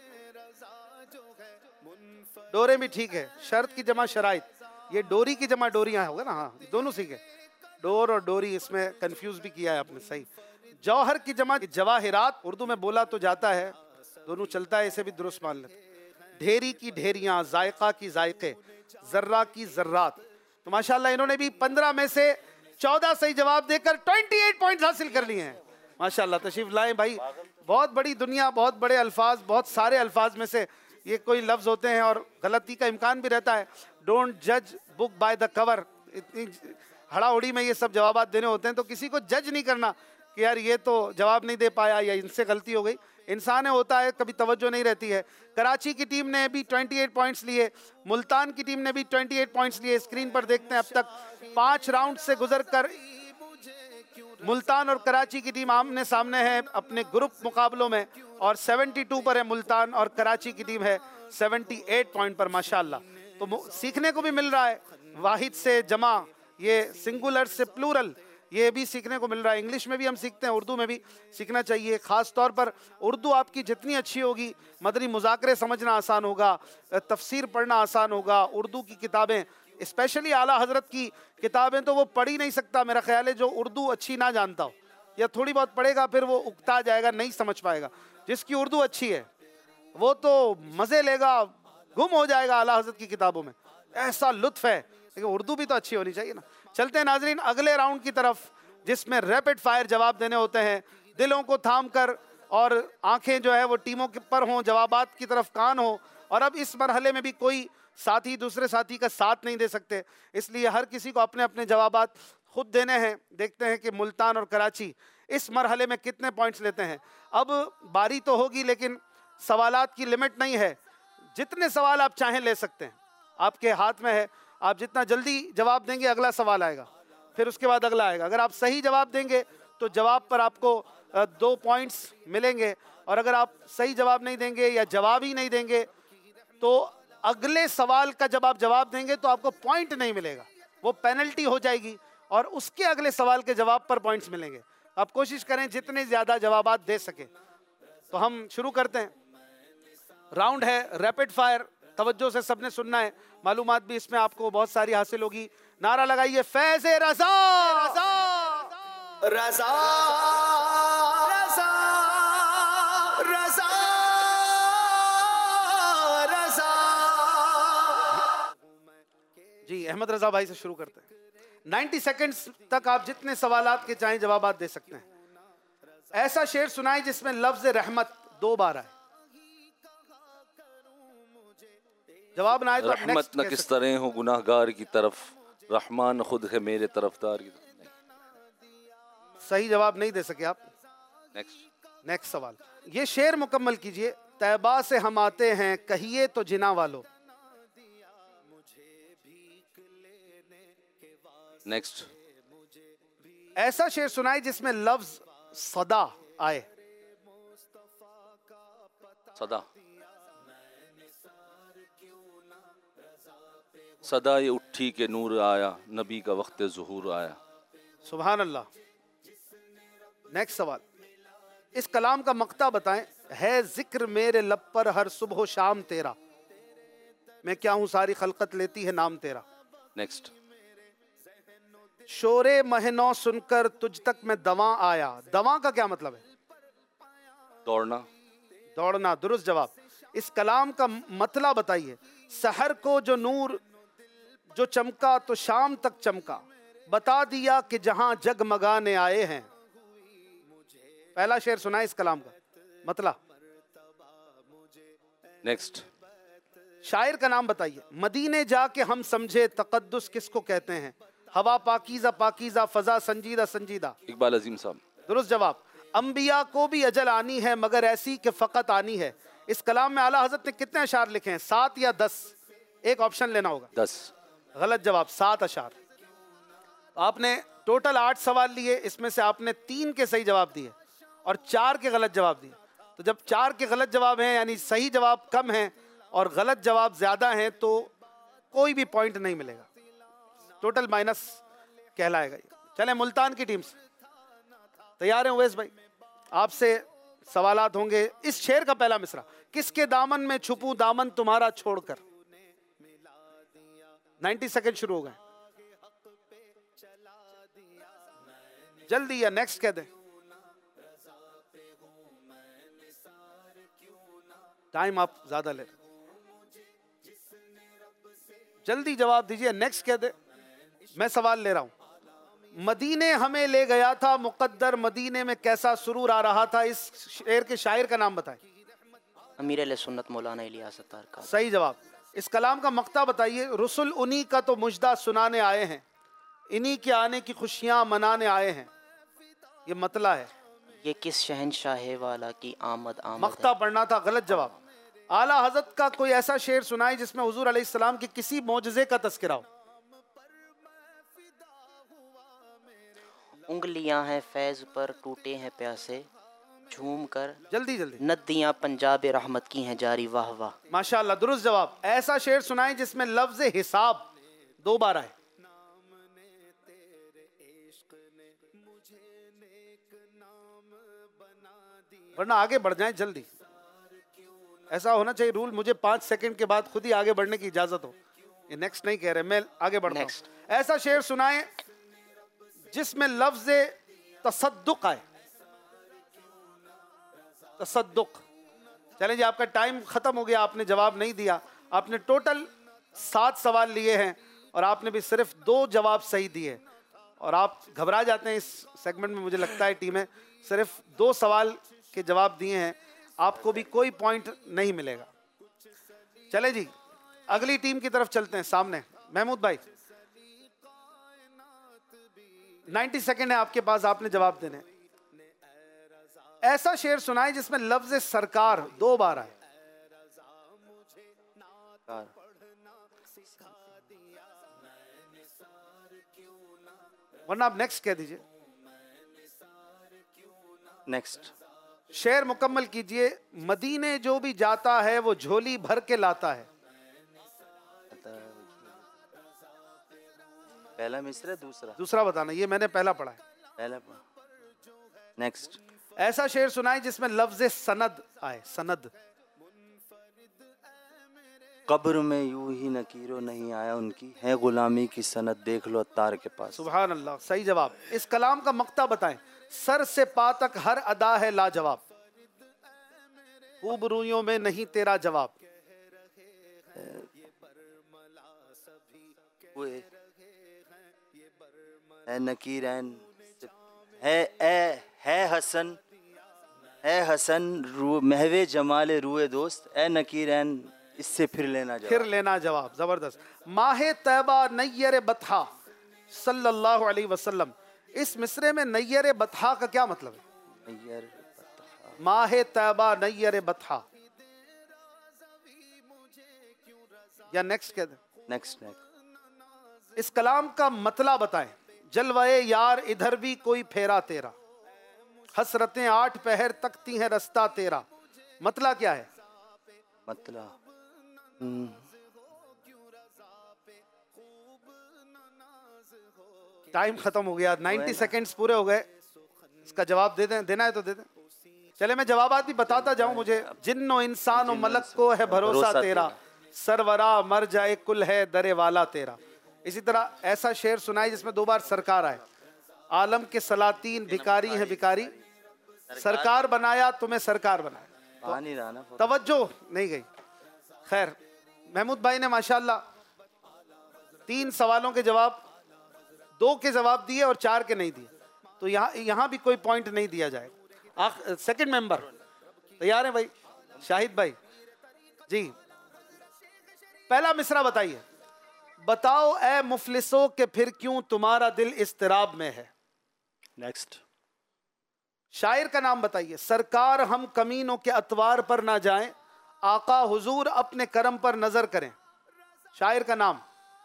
डोरे भी ठीक है। शर्त की जमा शराइत, ये डोरी की जमा डोरियां होगा ना। हाँ, दोनों सीखे, डोर और डोरी, इसमें कंफ्यूज भी किया है आपने, सही। जौहर की जमा जवाहिरात, उर्दू में बोला तो जाता है, दोनों चलता है, इसे भी दुरुस्त मान लेते। ढेरी की ढेरियां, जायका की जायके, जर्रा की जर्रात। तो माशाल्लाह इन्होंने भी पंद्रह में से चौदह सही जवाब देकर अट्ठाईस पॉइंट्स हासिल कर लिए हैं। माशाल्लाह, तशरीफ लाएं भाई। बहुत बड़ी दुनिया, बहुत बड़े अल्फाज, बहुत सारे अल्फाज में से ये कोई लफ्ज़ होते हैं और गलती का इम्कान भी रहता है। डोंट जज बुक बाय द कवर, इतनी हड़ाहुड़ी में ये सब जवाब देने होते हैं, तो किसी को जज नहीं करना कि यार ये तो जवाब नहीं दे पाया या इनसे गलती हो गई। इंसान है, होता है, कभी तवज्जो नहीं रहती है। कराची की टीम ने भी अट्ठाईस पॉइंट्स लिए, मुल्तान की टीम ने भी अट्ठाईस पॉइंट्स लिए। स्क्रीन पर देखते हैं अब तक पांच राउंड से गुजरकर मुल्तान और कराची की टीम आमने सामने है अपने ग्रुप मुकाबलों में, और बहत्तर पर है मुल्तान और कराची की टीम है अठहत्तर पॉइंट पर माशाअल्लाह। तो सीखने को भी मिल रहा है, वाहिद से जमा, ये सिंगुलर से प्लूरल, ये भी सीखने को मिल रहा है। इंग्लिश में भी हम सीखते हैं, उर्दू में भी सीखना चाहिए। ख़ास तौर पर उर्दू आपकी जितनी अच्छी होगी, मदनी मुज़ाकरे समझना आसान होगा, तफसीर पढ़ना आसान होगा। उर्दू की किताबें, स्पेशली आला हज़रत की किताबें, तो वो पढ़ ही नहीं सकता मेरा ख्याल है जो उर्दू अच्छी ना जानता हो, या थोड़ी बहुत पढ़ेगा फिर वो उकता जाएगा, नहीं समझ पाएगा। जिसकी उर्दू अच्छी है वो तो मज़े लेगा, गुम हो जाएगा आला हज़रत की किताबों में, ऐसा लुत्फ़ है। लेकिन उर्दू भी तो अच्छी होनी चाहिए ना। चलते हैं नाजरीन अगले राउंड की तरफ, जिसमें रैपिड फायर जवाब देने होते हैं। दिलों को थाम कर और आंखें जो है वो टीमों के पर हों, जवाबात की तरफ कान हो। और अब इस मरहले में भी कोई साथी दूसरे साथी का साथ नहीं दे सकते, इसलिए हर किसी को अपने अपने जवाबात खुद देने हैं। देखते हैं कि मुल्तान और कराची इस मरहले में कितने पॉइंट्स लेते हैं। अब बारी तो होगी, लेकिन सवालात की लिमिट नहीं है, जितने सवाल आप चाहें ले सकते हैं, आपके हाथ में है। आप जितना जल्दी जवाब देंगे अगला सवाल आएगा, फिर उसके बाद अगला आएगा। अगर आप सही जवाब देंगे तो जवाब पर आपको दो पॉइंट्स मिलेंगे, और अगर आप सही जवाब नहीं देंगे या जवाब ही नहीं देंगे तो अगले सवाल का जब आप जवाब देंगे तो आपको पॉइंट नहीं मिलेगा, वो पेनल्टी हो जाएगी, और उसके अगले सवाल के जवाब पर पॉइंट्स मिलेंगे। आप कोशिश करें जितने ज़्यादा जवाबात दे सके। तो हम शुरू करते हैं। राउंड है रैपिड फायर, तवज्जो से सबने सुनना है, मालूमात भी इसमें आपको बहुत सारी हासिल होगी। नारा लगाइए फैज़ रज़ा रज़ा रज़ा रज़ा रज़ा। जी अहमद रज़ा भाई से शुरू करते हैं। नब्बे सेकंड्स तक आप जितने सवालात के चाहें जवाबात दे सकते हैं। ऐसा शेर सुनाए जिसमें लफ्ज़ रहमत दो बार आए। जवाब ना आए तो रहमत न किस तरह हो गुनाहगार की तरफ, रहमान खुद है मेरे तरफदार की तरफ। सही जवाब नहीं दे सके आप। नेक्स्ट नेक्स्ट सवाल, ये शेर मुकम्मल कीजिए। तैबा से हम आते हैं, कहिए तो जिना वालों। नेक्स्ट ऐसा शेर सुनाए जिसमें लफ्ज सदा आए। सदा सदा ये उठी के नूर आया, नबी का वक्त ज़ुहूर आया। सुभान अल्लाह। नेक्स्ट सवाल, इस कलाम का मक्ता बताएं। है जिक्र मेरे लब पर हर सुबह शाम तेरा, मैं क्या हूँ सारी खलकत लेती है नाम तेरा। नेक्स्ट शोरे महनो सुनकर तुझ तक मैं दवा आया। दवा का क्या मतलब है? दौड़ना। दौड़ना, दुरुस्त जवाब। इस कलाम का मतला बताइए। सहर को जो नूर जो चमका तो शाम तक चमका, बता दिया कि जहां जगमगाने आए हैं। पहला शेर सुना इस कलाम का मतला। नेक्स्ट शायर का नाम बताइए। मदीने जाके हम समझे तकद्दुस किसको कहते हैं। हवा पाकीज़ा पाकीज़ा, फजा संजीदा संजीदा। इकबाल अजीम साहब। दुरुस्त जवाब। अंबिया को भी अजल आनी है मगर ऐसी कि फ़कत आनी है। इस कलाम में आला हज़रत ने कितने अशार लिखे हैं? सात या दस? एक ऑप्शन लेना होगा। दस। गलत जवाब, सात अशार। आपने टोटल आठ सवाल लिए, इसमें से आपने तीन के सही जवाब दिए और चार के गलत जवाब दिए। तो जब चार के गलत जवाब हैं यानी सही जवाब कम हैं और गलत जवाब ज़्यादा हैं तो कोई भी पॉइंट नहीं मिलेगा, टोटल माइनस कहलाएगा। चलें मुल्तान की टीम से तैयार हैं उवैस भाई? आपसे सवालात होंगे। इस शेर का पहला मिसरा। किसके दामन में छुपूं दामन तुम्हारा छोड़कर। नब्बे सेकंड शुरू हो गए, जल्दी या नेक्स्ट कह दें। टाइम आप ज्यादा ले, जल्दी जवाब दीजिए, नेक्स्ट कह दे। मैं सवाल ले रहा हूं। मदीने हमें ले गया था मुकद्दर, मदीने में कैसा सुरूर आ रहा था। इस शेर के शायर का नाम बताएं। अमीर अहले सुन्नत मौलाना इलियास अत्तार का। सही जवाब। इस कलाम का मक्ता बताइए। रसुल उन्हीं का तो मुजदा सुनाने आए हैं। इन्हीं के आने की खुशियाँ मनाने आए हैं। ये मतला है। ये किस शहनशाह वाला की आमद आमद मख्ता पढ़ना था, गलत जवाब। आला हजरत का कोई ऐसा शेर सुनाए जिसमें हुजूर अलैहिस्सलाम के किसी मोजज़े का तस्करा हो। उंगलियां हैं फैज पर टूटे हैं प्यासे, झूम कर जल्दी जल्दी नदियां पंजाब रहमत की हैं जारी, वाह वाह। माशाअल्लाह, दुरुस्त जवाब। ऐसा शेर सुनाए जिसमें लफ्ज हिसाब दो बार आए। वरना आगे बढ़ जाएं जल्दी। ऐसा होना चाहिए रूल, मुझे पांच सेकंड के बाद खुद ही आगे बढ़ने की इजाजत हो। ये नेक्स्ट नहीं कह रहे, मैं आगे बढ़ता हूं। ऐसा शेर सुनाए जिसमें लफ्ज तसद्दुक आए। तसद्दुक। चलें जी, आपका टाइम खत्म हो गया, आपने जवाब नहीं दिया। आपने टोटल सात सवाल लिए हैं और आपने भी सिर्फ दो जवाब सही दिए और आप घबरा जाते हैं इस सेगमेंट में। मुझे लगता है टीमें सिर्फ दो सवाल के जवाब दिए हैं, आपको भी कोई पॉइंट नहीं मिलेगा। चले जी, अगली टीम की तरफ चलते हैं। सामने महमूद भाई, नब्बे सेकंड है आपके पास, आपने जवाब देने। ऐसा शेर सुनाए जिसमें लफ्ज सरकार दो बार आए। वरना आप नेक्स्ट कह दीजिए। नेक्स्ट। शेर मुकम्मल कीजिए। मदीने जो भी जाता है वो झोली भर के लाता है। पहला मिसरा दूसरा दूसरा बताना, ये मैंने पहला पढ़ा है। पहला पढ़ा। नेक्स्ट। ऐसा शेर सुनाए जिसमें लफ्ज सनद आए। सनद। कब्र में यूं ही नकीरो नहीं आया उनकी, है गुलामी की सनद देख लो अत्तार के पास। सुभान अल्लाह, सही जवाब। इस कलाम का मक्ता बताएं। सर से पा तक हर अदा है लाजवाब, खूब रूइयों में नहीं तेरा जवाब। है नकीरैन है ए है हसन है हसन रू महवे जमाले रूए दोस्त, ए नकीरैन इससे फिर लेना जवाब। फिर लेना जवाब। जबरदस्त। माहे तैबा नैयर बथा सल्लल्लाहु अलैहि वसल्लम। इस मिसरे में नैयर बथा का क्या मतलब है? नैयर माहे तैबा नैयर बथा, या नेक्स्ट कह दे? Next next. इस कलाम का मतला बताएं। जलवाए यार इधर भी कोई फेरा तेरा, हसरतें आठ पहर तकती हैं रास्ता तेरा। मतला क्या है? मतला टाइम खत्म हो गया, नब्बे सेकंड्स पूरे हो गए। इसका जवाब दे दें, देना है तो दे दें। चले मैं जवाबात भी बताता जाऊं। मुझे जिन्नो इंसान और मलक को है भरोसा तेरा, सरवरा मर जाए कुल है दरे वाला तेरा। इसी तरह ऐसा शेर सुनाए जिसमें दो बार सरकार आए। आलम के सलातीन भिकारी हैं भिकारी, सरकार बनाया तुम्हें सरकार बनाया। तो तवज्जो नहीं गई। खैर, महमूद भाई ने माशाल्लाह तीन सवालों के जवाब, दो के जवाब दिए और चार के नहीं दिए, तो यहाँ यहाँ भी कोई पॉइंट नहीं दिया जाएगा। सेकंड मेंबर तैयार है भाई? शाहिद भाई जी, पहला मिसरा बताइए। बताओ ए मुफलिसों के फिर क्यों तुम्हारा दिल इस्तिराब में है। नेक्स्ट। शायर का नाम बताइए। सरकार हम कमीनों के अतवार पर ना जाएं, आका हुजूर अपने करम पर नजर करें। शायर का नाम?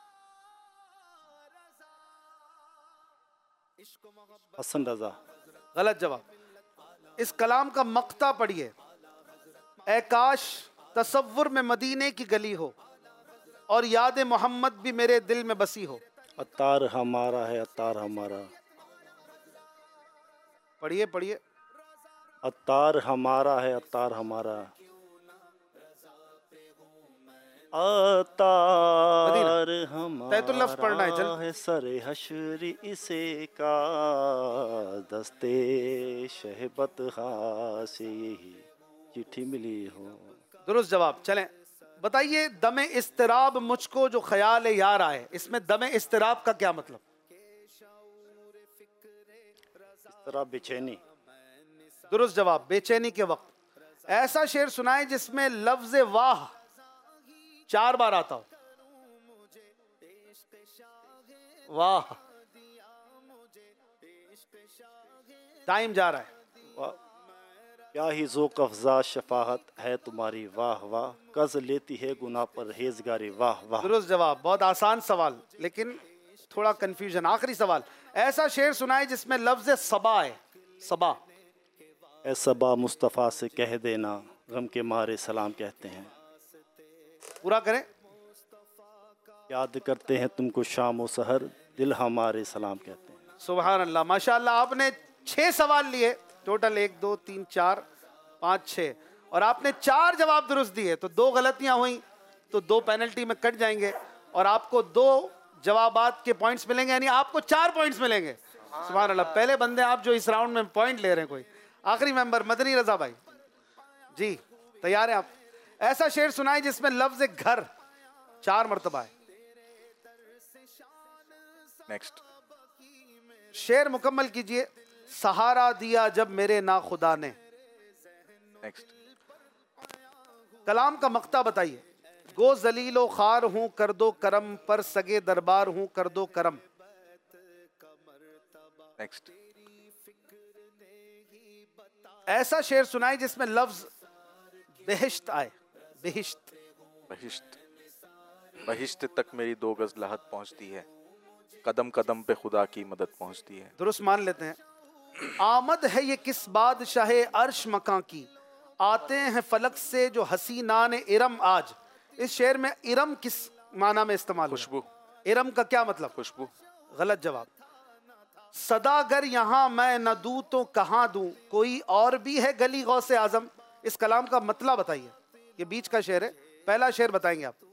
हसन रजा। गलत जवाब। इस कलाम का मक्ता पढ़िए। ए काश तसव्वुर में मदीने की गली हो और याद मोहम्मद भी मेरे दिल में बसी हो। अतार हमारा है अतार हमारा। पढ़िए पढ़िए। अतार हमारा है अतार हमारा, अतार हमारा पढ़ना है, चल। है सरे हशरी इसे का, दस्ते शहबत से यही चिट्ठी मिली हो। दुरुस्त जवाब। चलें बताइए। दमे इस्तिराब मुझको जो ख्याल यार आए, इसमें दमे इस्तिराब का क्या मतलब? इस्तिराब बेचैनी। दुरुस्त जवाब, बेचैनी के वक्त। ऐसा शेर सुनाए जिसमें लफ्ज वाह चार बार आता हो। वाह टाइम जा रहा है। क्या ही ज़ोक़ अफ़ज़ा शफ़ाहत है तुम्हारी, वाह वाह, कर्ज लेती है गुनाह पर हेज़गारी, वाह वाह। दुरुस्त जवाब। बहुत आसान सवाल लेकिन थोड़ा कंफ्यूजन। आखिरी सवाल, ऐसा शेर सुनाए जिसमें लफ्ज़ सबा है। सबा। ए सबा मुस्तफ़ा से कह देना, गम के मारे सलाम कहते हैं। पूरा करें। याद करते हैं तुमको शाम व सहर, दिल हमारे सलाम कहते हैं। सुभान अल्लाह, माशाअल्लाह। आपने छह सवाल लिए टोटल, एक दो तीन चार पाँच छः, और आपने चार जवाब दुरुस्त दिए, तो दो गलतियां हुई तो दो पेनल्टी में कट जाएंगे और आपको दो जवाबात के पॉइंट्स मिलेंगे, यानी आपको चार पॉइंट्स मिलेंगे। सुभान अल्लाह। पहले बंदे आप जो इस राउंड में पॉइंट ले रहे हैं। कोई आखिरी मेंबर मदनी रजा भाई जी, तैयार हैं आप? ऐसा शेर सुनाए जिसमें लफ्ज घर चार मर्तबा है। नेक्स्ट शेर मुकम्मल कीजिए। सहारा दिया जब मेरे ना खुदा ने। नेक्स्ट कलाम का मक्ता बताइए। गो जलीलो खार हूँ कर दो करम, पर सगे दरबार हूँ कर दो करम। नेक्स्ट ऐसा शेर सुनाए जिसमें लफ्ज बेहिश्त आए। बेहिश्त। बहिश्त बहिश्त तक मेरी दो गज लहत पहुंचती है, कदम कदम पे खुदा की मदद पहुंचती है। दुरुस्त मान लेते हैं। आमद है ये किस बादशाहे अर्श मकां की, आते हैं फलक से जो हसीनान इरम आज। इस शेर में इरम किस माना में इस्तेमाल? खुशबू। इरम का क्या मतलब? खुशबू। गलत जवाब। सदागर यहाँ मैं न दूं तो कहाँ दूं, कोई और भी है गली गौसे आजम। इस कलाम का मतलब बताइए। ये बीच का शेर है, पहला शेर बताएंगे आप।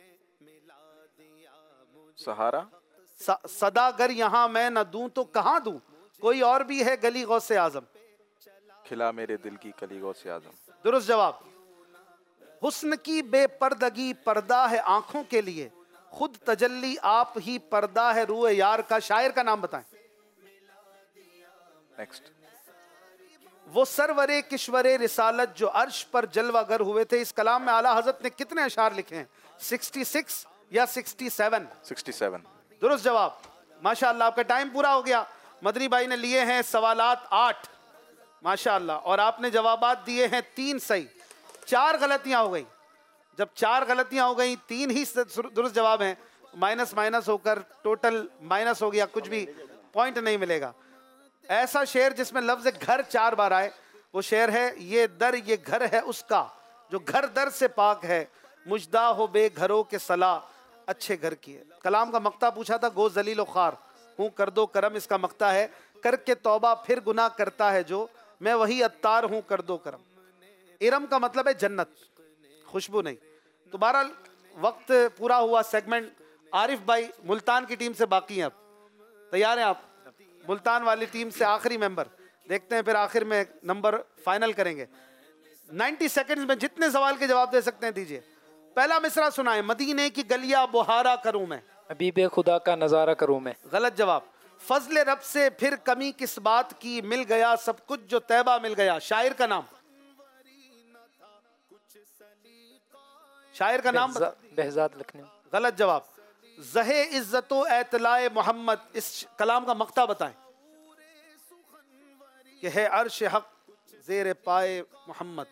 सहारा। सदागर यहाँ मैं न दूं तो कहाँ दूं, कोई और भी है गली गौसे आजम। खिला मेरे दिल की कली गौसे आजम। दुरुस्त जवाब। हुस्न की बेपर्दगी पर्दा है आंखों के लिए, खुद तजल्ली आप ही पर्दा है रूए यार का। शायर का नाम बताएं। नेक्स्ट वो सरवरे किश्वरे रिसालत जो अर्श पर जलवागर हुए थे। इस कलाम में आला हजरत ने कितने अशार लिखे हैं? छियासठ या सड़सठ? सड़सठ। दुरुस्त जवाब। माशाअल्लाह, आपका टाइम पूरा हो गया। मदनी भाई ने लिए हैं सवालात आठ, माशाअल्लाह, और आपने जवाबात दिए हैं तीन सही। चार गलतियां हो गई। जब चार गलतियां हो गई, तीन ही दुरुस्त जवाब हैं, माइनस माइनस होकर टोटल माइनस हो गया, कुछ भी पॉइंट नहीं मिलेगा। ऐसा शेर जिसमें लफ्ज घर चार बार आए, वो शेर है ये दर ये घर है उसका, जो घर दर से पाक है, मुजदा हो बेघरों के सलाह अच्छे घर की है। कलाम का मक्ता पूछा था। गो जलीलो खार हूँ कर दो करम, इसका मक्ता है करके तौबा फिर गुनाह करता है जो, मैं वही अत्तार हूँ कर दो करम। इरम का मतलब है जन्नत, खुशबू नहीं। तो बहरहाल वक्त पूरा हुआ। सेगमेंट आरिफ भाई मुल्तान की टीम से बाकी हैं। अब तैयार हैं आप? मुल्तान वाली टीम से आखिरी मेंबर देखते हैं, फिर आखिर में नंबर फाइनल करेंगे। नब्बे सेकंड्स में जितने सवाल के जवाब दे सकते हैं दीजिए। पहला मिसरा सुनाए। मदीने की गलियां बुहारा करूं मैं, हबीबे खुदा का नजारा करूं मैं। गलत जवाब। फजले रब से फिर कमी किस बात की, मिल गया सब कुछ जो तैबा मिल गया। शायर का नाम? शायर का नाम? बेहजाद लखनऊ। गलत जवाब। जहे इज्जतो एतलाए मोहम्मद, इस कलाम का मक्ता बताएं। कि है अर्श हक जेर पाए मोहम्मद।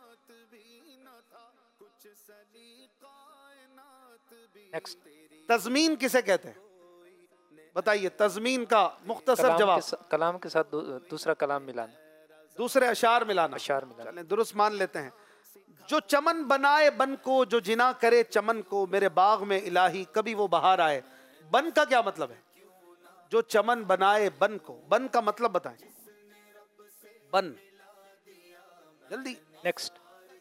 नेक्स्ट। तजमीन किसे कहते हैं? बताइए तजमीन का मुख्तसर जवाब। के कलाम के साथ दू, दूसरा कलाम मिलाना, दूसरे अशार मिलाना। अशार मिलाना। दुरुस्त मान लेते हैं। जो चमन बनाए बन को, जो जिना करे चमन को, मेरे बाग में इलाही कभी वो बहार आए। बन का क्या मतलब है? जो चमन बनाए बन को, बन का मतलब बताएं। बन, जल्दी। नेक्स्ट।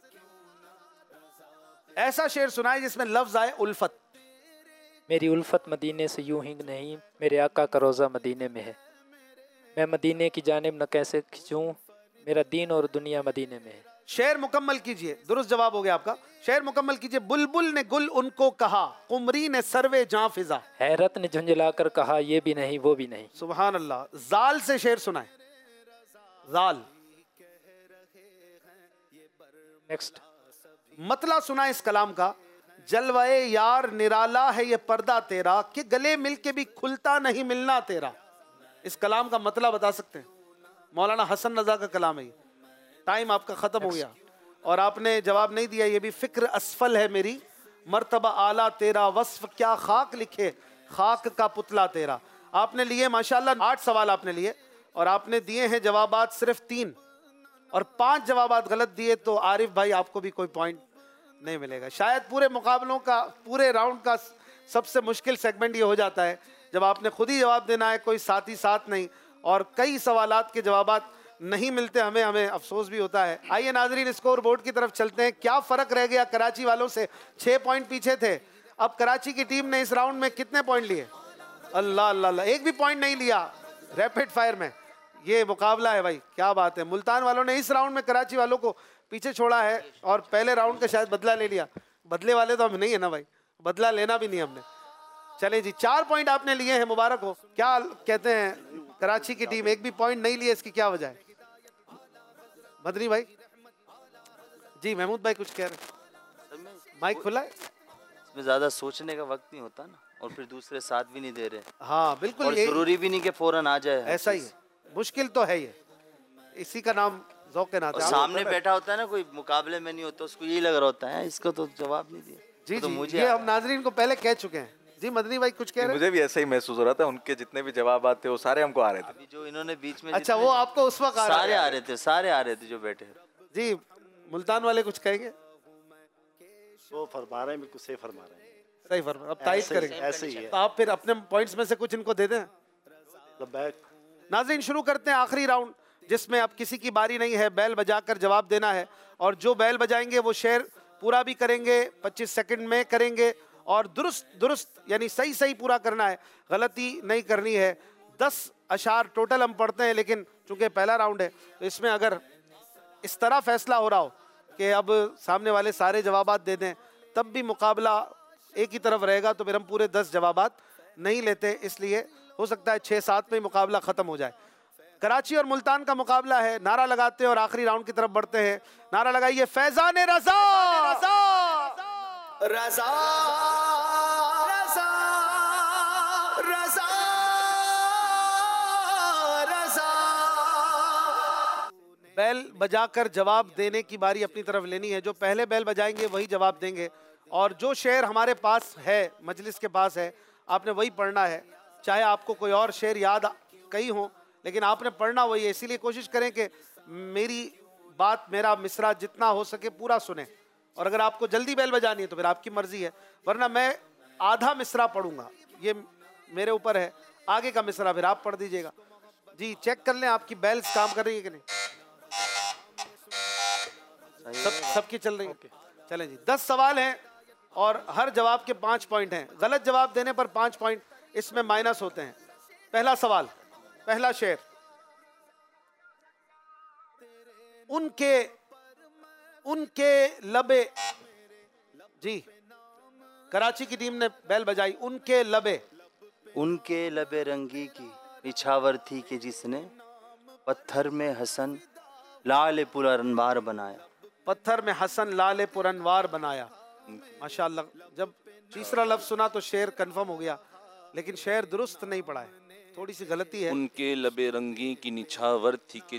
ऐसा शेर सुनाए जिसमें लफ्ज आए उल्फत। मेरी उल्फत मदीने से यूं ही नहीं, मेरे आका का रोज़ा मदीने में है। मैं मदीने की जानिब न कैसे खिंचूं, मेरा दीन और दुनिया मदीने में है। शेर मुकम्मल कीजिए। दुरुस्त जवाब हो गया आपका। शेर मुकम्मल कीजिए। बुलबुल ने गुल उनको कहा, कुमरी ने सर्वे जां फिजा। हैरत ने झुंझलाकर कहा, ये भी नहीं वो भी नहीं। सुभान अल्लाह। जाल से शेर सुनाए। जाल। नेक्स्ट। मतला सुना इस कलाम का। जलवाए यार निराला है ये पर्दा तेरा, कि गले मिलके भी खुलता नहीं मिलना तेरा। इस कलाम का मतलब बता सकते हैं? मौलाना हसन रजा का कलाम है ये। टाइम आपका ख़त्म हो गया और आपने जवाब नहीं दिया। ये भी फ़िक्र असफल है मेरी, मर्तबा आला तेरा, वस्फ क्या खाक लिखे, खाक का पुतला तेरा। आपने लिए माशाल्लाह आठ सवाल आपने लिए और आपने दिए हैं जवाबात सिर्फ तीन और पांच जवाबात गलत दिए, तो आरिफ भाई आपको भी कोई पॉइंट नहीं मिलेगा। शायद पूरे मुकाबलों का, पूरे राउंड का सबसे मुश्किल सेगमेंट ये हो जाता है जब आपने खुद ही जवाब देना है, कोई साथी साथ नहीं, और कई सवालात के जवाबात नहीं मिलते हमें हमें अफसोस भी होता है। आइए नाजरीन स्कोर बोर्ड की तरफ चलते हैं। क्या फ़र्क रह गया कराची वालों से? छः पॉइंट पीछे थे, अब कराची की टीम ने इस राउंड में कितने पॉइंट लिए? अल्लाह अल्लाह अल्लाह, एक भी पॉइंट नहीं लिया रैपिड फायर में। ये मुकाबला है भाई, क्या बात है। मुल्तान वालों ने इस राउंड में कराची वालों को पीछे छोड़ा है और पहले राउंड का शायद बदला ले लिया। बदले वाले तो हम नहीं है ना भाई, बदला लेना भी नहीं हमने। चले जी, चार पॉइंट आपने लिए हैं, मुबारक हो। क्या कहते हैं कराची की टीम एक भी पॉइंट नहीं लिए, इसकी क्या वजह है? मदनी भाई जी, महमूद भाई कुछ कह रहे हैं, माइक खुला है। इसमें ज़्यादा सोचने का वक्त नहीं होता ना, और फिर दूसरे साथ भी नहीं दे रहे। हाँ बिल्कुल, और जरूरी भी नहीं कि फौरन आ जाए, ऐसा ही है। मुश्किल तो है ये, इसी का नाम ज़ौक़ नाते। सामने बैठा होता है ना कोई, मुकाबले में नहीं होता, उसको यही लग रहा होता है इसको तो जवाब नहीं दिया। जी तो जी, मुझे ये हम नाजरीन को पहले कह चुके हैं। जी मदनी भाई कुछ कह रहे हैं? मुझे भी ऐसा ही महसूस हो रहा था, उनके जितने भी जवाब आते वो सारे हमको आ रहे थे। जो इन्होंने बीच में, अच्छा वो आपको उस वक्त सारे आ रहे थे, सारे आ रहे थे जो बैठे। जी मुल्तान वाले कुछ कहेंगे? वो फरमा रहे हैं, बिल्कुल सही फरमा रहे हैं। सही फरमा, अब तारीफ करेंगे। ऐसे ही है। तो आप फिर अपने पॉइंट्स में से कुछ इनको दे दें। नाज़रीन शुरू करते हैं आखिरी राउंड, जिसमें अब किसी की बारी नहीं है, बैल बजाकर जवाब देना है और जो बैल बजाएंगे वो शेर पूरा भी करेंगे, पच्चीस सेकंड में करेंगे और दुरुस्त दुरुस्त यानी सही सही पूरा करना है, गलती नहीं करनी है। दस अशार टोटल हम पढ़ते हैं, लेकिन चूंकि पहला राउंड है तो इसमें अगर इस तरह फैसला हो रहा हो कि अब सामने वाले सारे जवाबात दे दें, तब भी मुकाबला एक ही तरफ रहेगा, तो फिर हम पूरे दस जवाबात नहीं लेते। इसलिए हो सकता है छः सात में ही मुकाबला ख़त्म हो जाए। कराची और मुल्तान का मुकाबला है, नारा लगाते हैं और आखिरी राउंड की तरफ बढ़ते हैं। नारा लगाइए, फैजान रजा रजा रजा रजा रजा रजा। बैल बजाकर जवाब देने की बारी अपनी तरफ लेनी है। जो पहले बैल बजाएंगे वही जवाब देंगे और जो शेर हमारे पास है, मजलिस के पास है, आपने वही पढ़ना है। चाहे आपको कोई और शेर याद कई हों, लेकिन आपने पढ़ना वही है। इसीलिए कोशिश करें कि मेरी बात, मेरा मिसरा जितना हो सके पूरा सुने, और अगर आपको जल्दी बैल बजानी है तो फिर आपकी मर्जी है, वरना मैं आधा मिसरा पढ़ूंगा, ये मेरे ऊपर है। आगे का मिसरा फिर आप पढ़ दीजिएगा। जी चेक कर लें आपकी बैल्स काम कर रही है कि नहीं। सब सबकी चल रही है। चलें जी, दस सवाल हैं और हर जवाब के पाँच पॉइंट हैं। गलत जवाब देने पर पाँच पॉइंट इसमें माइनस होते हैं। पहला सवाल, पहला शेर। उनके उनके लबे, जी कराची की टीम ने बैल बजाई। उनके लबे, उनके लबे रंगी की निछावर थी कि जिसने पत्थर में हसन लाल पुरनवार बनाया। पत्थर में हसन लाल पुरनवार बनाया। माशाअल्लाह, जब तीसरा लफ्ज सुना तो शेर कंफर्म हो गया, लेकिन शेर दुरुस्त नहीं पढ़ा है, थोड़ी सी गलती है। उनके लबे रंगी की निछावर थी कि,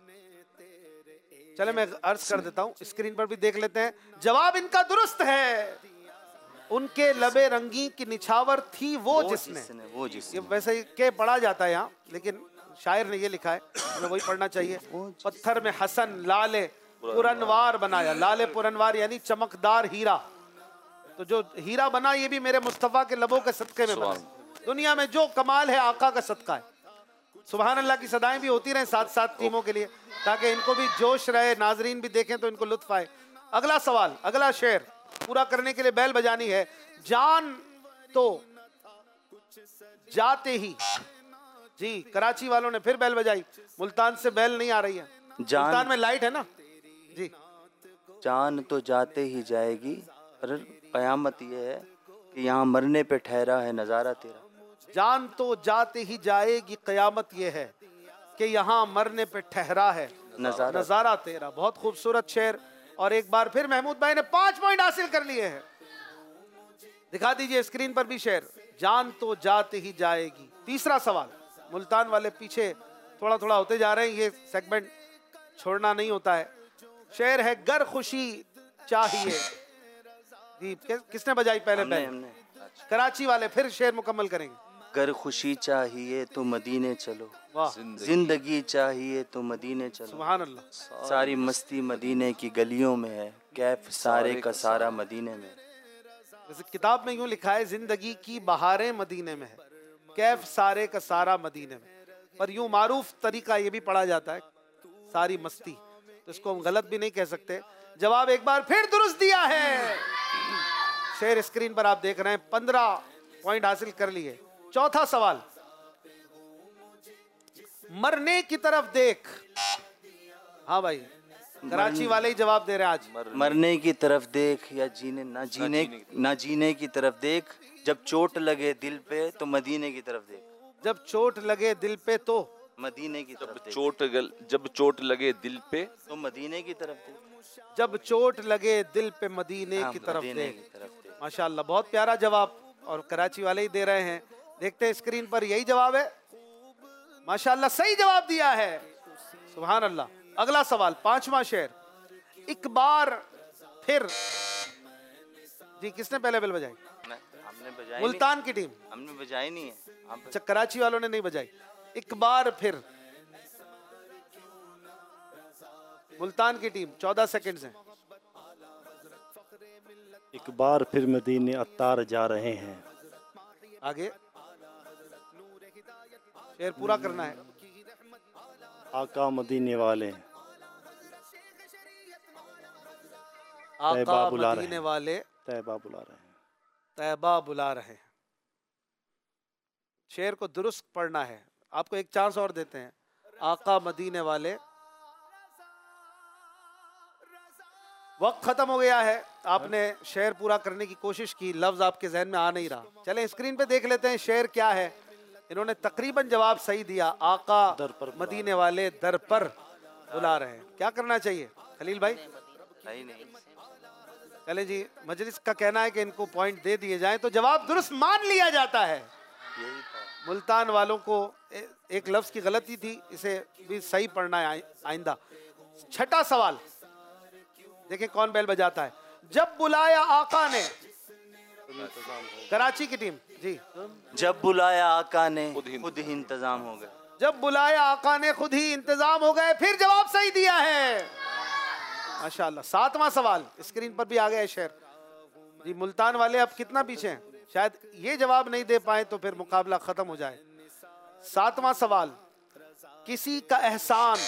चले मैं अर्ज कर देता हूँ, स्क्रीन पर भी देख लेते हैं। जवाब इनका दुरुस्त है। उनके लबे रंगी की निछावर थी वो, वो जिसने, जिसने वो जिसने। ये वैसे ही के पढ़ा जाता है यहाँ, लेकिन शायर ने ये लिखा है, हमें वही पढ़ना चाहिए। पत्थर में हसन लाले पुरनवार बनाया। लाले पुरनवार यानी चमकदार हीरा। तो जो हीरा बना ये भी मेरे मुस्तफ़ा के लबों के सदक़े में बना। दुनिया में जो कमाल है आका का सदका है। सुभान अल्लाह की सदाएं भी होती रहें साथ साथ टीमों के लिए, ताकि इनको भी जोश रहे, नाजरीन भी देखें तो इनको लुत्फ आए। अगला सवाल, अगला शेर पूरा करने के लिए बैल बजानी है। जान तो जाते ही, जी कराची वालों ने फिर बैल बजाई, मुल्तान से बैल नहीं आ रही है। मुल्तान में लाइट है ना जी। जान तो जाते ही जाएगी, पर कयामत ये है कि यहाँ मरने पे ठहरा है नज़ारा तेरा। जान तो जाते ही जाएगी, कयामत ये है कि यहाँ मरने पे ठहरा है नजारा नजारा तेरा। बहुत खूबसूरत शेर, और एक बार फिर महमूद भाई ने पांच पॉइंट हासिल कर लिए हैं। दिखा दीजिए स्क्रीन पर भी शेर। जान तो जाते ही जाएगी। तीसरा सवाल, मुल्तान वाले पीछे थोड़ा थोड़ा होते जा रहे हैं, ये सेगमेंट छोड़ना नहीं होता है। शेर है गर खुशी चाहिए जी, कि, किसने बजाई पहले? हमने, पहले हमने। कराची वाले, फिर शेर मुकम्मल करेंगे। गर खुशी चाहिए तो मदीने चलो, वाह। जिंदगी चाहिए तो मदीने चलो, सुभान अल्लाह। सारी मस्ती मदीने की गलियों में है, कैफ सारे का सारा मदीने में। जैसे किताब में यूं लिखा है, जिंदगी की बहारें मदीने में है, कैफ सारे का सारा मदीने में, पर यूं मारूफ तरीका ये भी पढ़ा जाता है सारी मस्ती, तो इसको हम गलत भी नहीं कह सकते। जवाब एक बार फिर दुरुस्त दिया है। शेर स्क्रीन पर आप देख रहे हैं, पंद्रह पॉइंट हासिल कर लिए। चौथा सवाल, मरने की तरफ देख। हाँ भाई, कराची वाले ही जवाब दे रहे हैं आज। मरने की तरफ देख या जीने ना जीने ना जीने की तरफ देख, जब चोट लगे दिल पे तो मदीने की तरफ देख, जब चोट लगे दिल पे तो मदीने की तरफ देख, चोट गल, जब चोट लगे दिल पे तो मदीने की तरफ देख, जब चोट लगे दिल पे मदीने हाँ, की तरफ मदीने देख। की तरफ देख। माशाल्लाह, बहुत प्यारा जवाब, और कराची वाले ही दे रहे हैं। देखते हैं स्क्रीन पर, यही जवाब है। माशाल्लाह, सही जवाब दिया है। सुभान अल्लाह। अगला सवाल, पांचवा शेर, एक बार फिर जी, किसने पहले बेल बजाई? हमने बजाई मुल्तान की टीम। हमने बजाई नहीं है। अच्छा, कराची वालों ने नहीं बजाई। एक बार फिर मुल्तान की टीम, चौदह सेकंड हैं। एक बार फिर मदीने अत्तार जा रहे हैं। आगे शेर पूरा करना है। आका मदीने वाले, आका तैयबा बुला रहे मदीने हैं। वाले तैयबा बुला रहे हैं। तैयबा बुला रहे हैं। शेर को दुरुस्त पढ़ना है। आपको एक चांस और देते हैं। आका मदीने वाले। वक्त खत्म हो गया है। आपने शेर पूरा करने की कोशिश की, लफ्ज आपके जहन में आ नहीं रहा। चलें स्क्रीन पे देख लेते हैं शेर क्या है। इन्होंने तकरीबन जवाब सही दिया। आका मदीने वाले दर पर बुला रहे हैं। क्या करना चाहिए खलील भाई? सही नहीं। चले जी, मजलिस का कहना है कि इनको पॉइंट दे दिए जाएं, तो जवाब दुरुस्त मान लिया जाता है। मुल्तान वालों को ए, एक लफ्ज की गलती थी, इसे भी सही पढ़ना है आइंदा। छठा सवाल, देखें कौन बेल बजाता है। जब बुलाया आका ने, कराची की टीम जी। जब बुलाया आका ने खुद ही इंतजाम हो गए। जब बुलाया आका ने खुद ही इंतजाम हो गए। फिर जवाब सही दिया है। माशाल्लाह। सातवां सवाल, स्क्रीन पर भी आ गया है शेर जी। मुल्तान वाले अब कितना पीछे हैं? शायद ये जवाब नहीं दे पाए तो फिर मुकाबला खत्म हो जाए। सातवां सवाल, किसी का एहसान।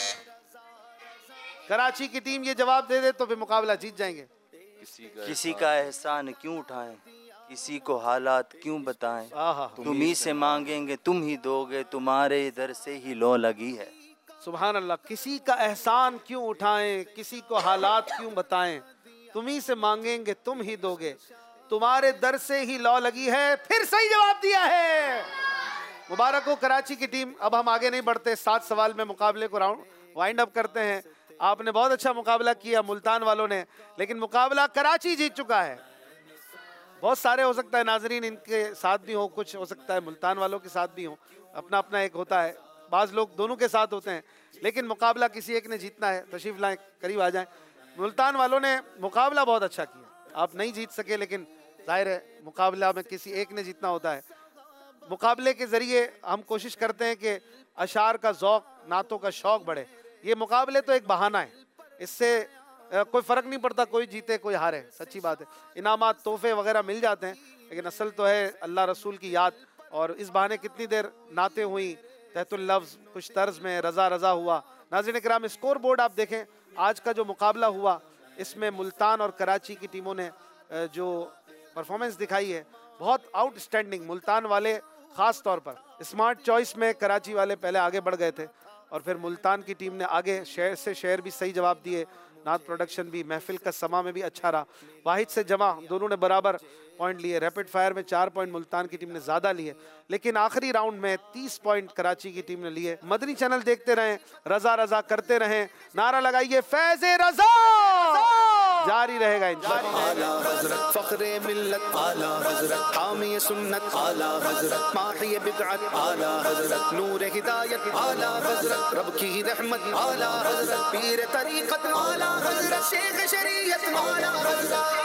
कराची की टीम ये जवाब दे दे तो फिर मुकाबला जीत जाएंगे। किसी का एहसान क्यों उठाएं, किसी को हालात क्यों बताएं, तुम ही से मांगेंगे तुम ही दोगे, तुम्हारे इधर से ही लो लगी है। सुभान अल्लाह। किसी का एहसान क्यों उठाएं, किसी को हालात क्यों बताएं, तुम ही से मांगेंगे तुम ही दोगे, तुम्हारे दर से ही लौ लगी है। फिर सही जवाब दिया है। मुबारक हो कराची की टीम। अब हम आगे नहीं बढ़ते, सात सवाल में मुकाबले को राउंड वाइंड अप करते हैं। आपने बहुत अच्छा मुकाबला किया मुल्तान वालों ने, लेकिन मुकाबला कराची जीत चुका है। बहुत सारे हो सकता है नाजरीन इनके साथ भी हो, कुछ हो सकता है मुल्तान वालों के साथ भी हो, अपना अपना एक होता है। बाज़ लोग दोनों के साथ होते हैं, लेकिन मुकाबला किसी एक ने जीतना है। तशरीफ लाएं, करीब आ जाएं। मुल्तान वालों ने मुकाबला बहुत अच्छा किया। आप नहीं जीत सके, लेकिन जाहिर है मुकाबला में किसी एक ने जीतना होता है। मुकाबले के ज़रिए हम कोशिश करते हैं कि अशार का ज़ौक़, नातों का शौक़ बढ़े। ये मुकाबले तो एक बहाना है, इससे कोई फ़र्क नहीं पड़ता कोई जीते कोई हारे। सच्ची बात है, इनामात तोहफे वगैरह मिल जाते हैं, लेकिन असल तो है अल्लाह रसूल की याद। और इस बहाने कितनी देर नाते हुई, तहतुल लफ्ज़, कुछ तर्ज में रज़ा रज़ा हुआ। नाज़रीन किराम, स्कोर बोर्ड आप देखें, आज का जो मुकाबला हुआ इसमें मुल्तान और कराची की टीमों ने जो परफॉर्मेंस दिखाई है बहुत आउटस्टैंडिंग। मुल्तान वाले ख़ास तौर पर स्मार्ट चॉइस में कराची वाले पहले आगे बढ़ गए थे, और फिर मुल्तान की टीम ने आगे शेर से शेर भी सही जवाब दिए, नात प्रोडक्शन भी, महफिल का समा में भी अच्छा रहा। वाहिद से जमा दोनों ने बराबर पॉइंट लिए। रैपिड फायर में चार पॉइंट मुल्तान की टीम ने ज़्यादा लिए, लेकिन आखिरी राउंड में तीस पॉइंट कराची की टीम ने लिए। मदनी चैनल देखते रहें, रज़ा रज़ा करते रहें, नारा लगाइए फैज़े रज़ा। जारी रहेगा इंशाअल्लाह। आला हजरत फखरे मिल्लत आला हजरत हामी सुन्नत आला हजरत माही बिदअत आला हजरत नूर हिदायत आला हजरत रब की रहमत आला हजरत पीर तरीकत आला हजरत शेख शरीयत आला हजरत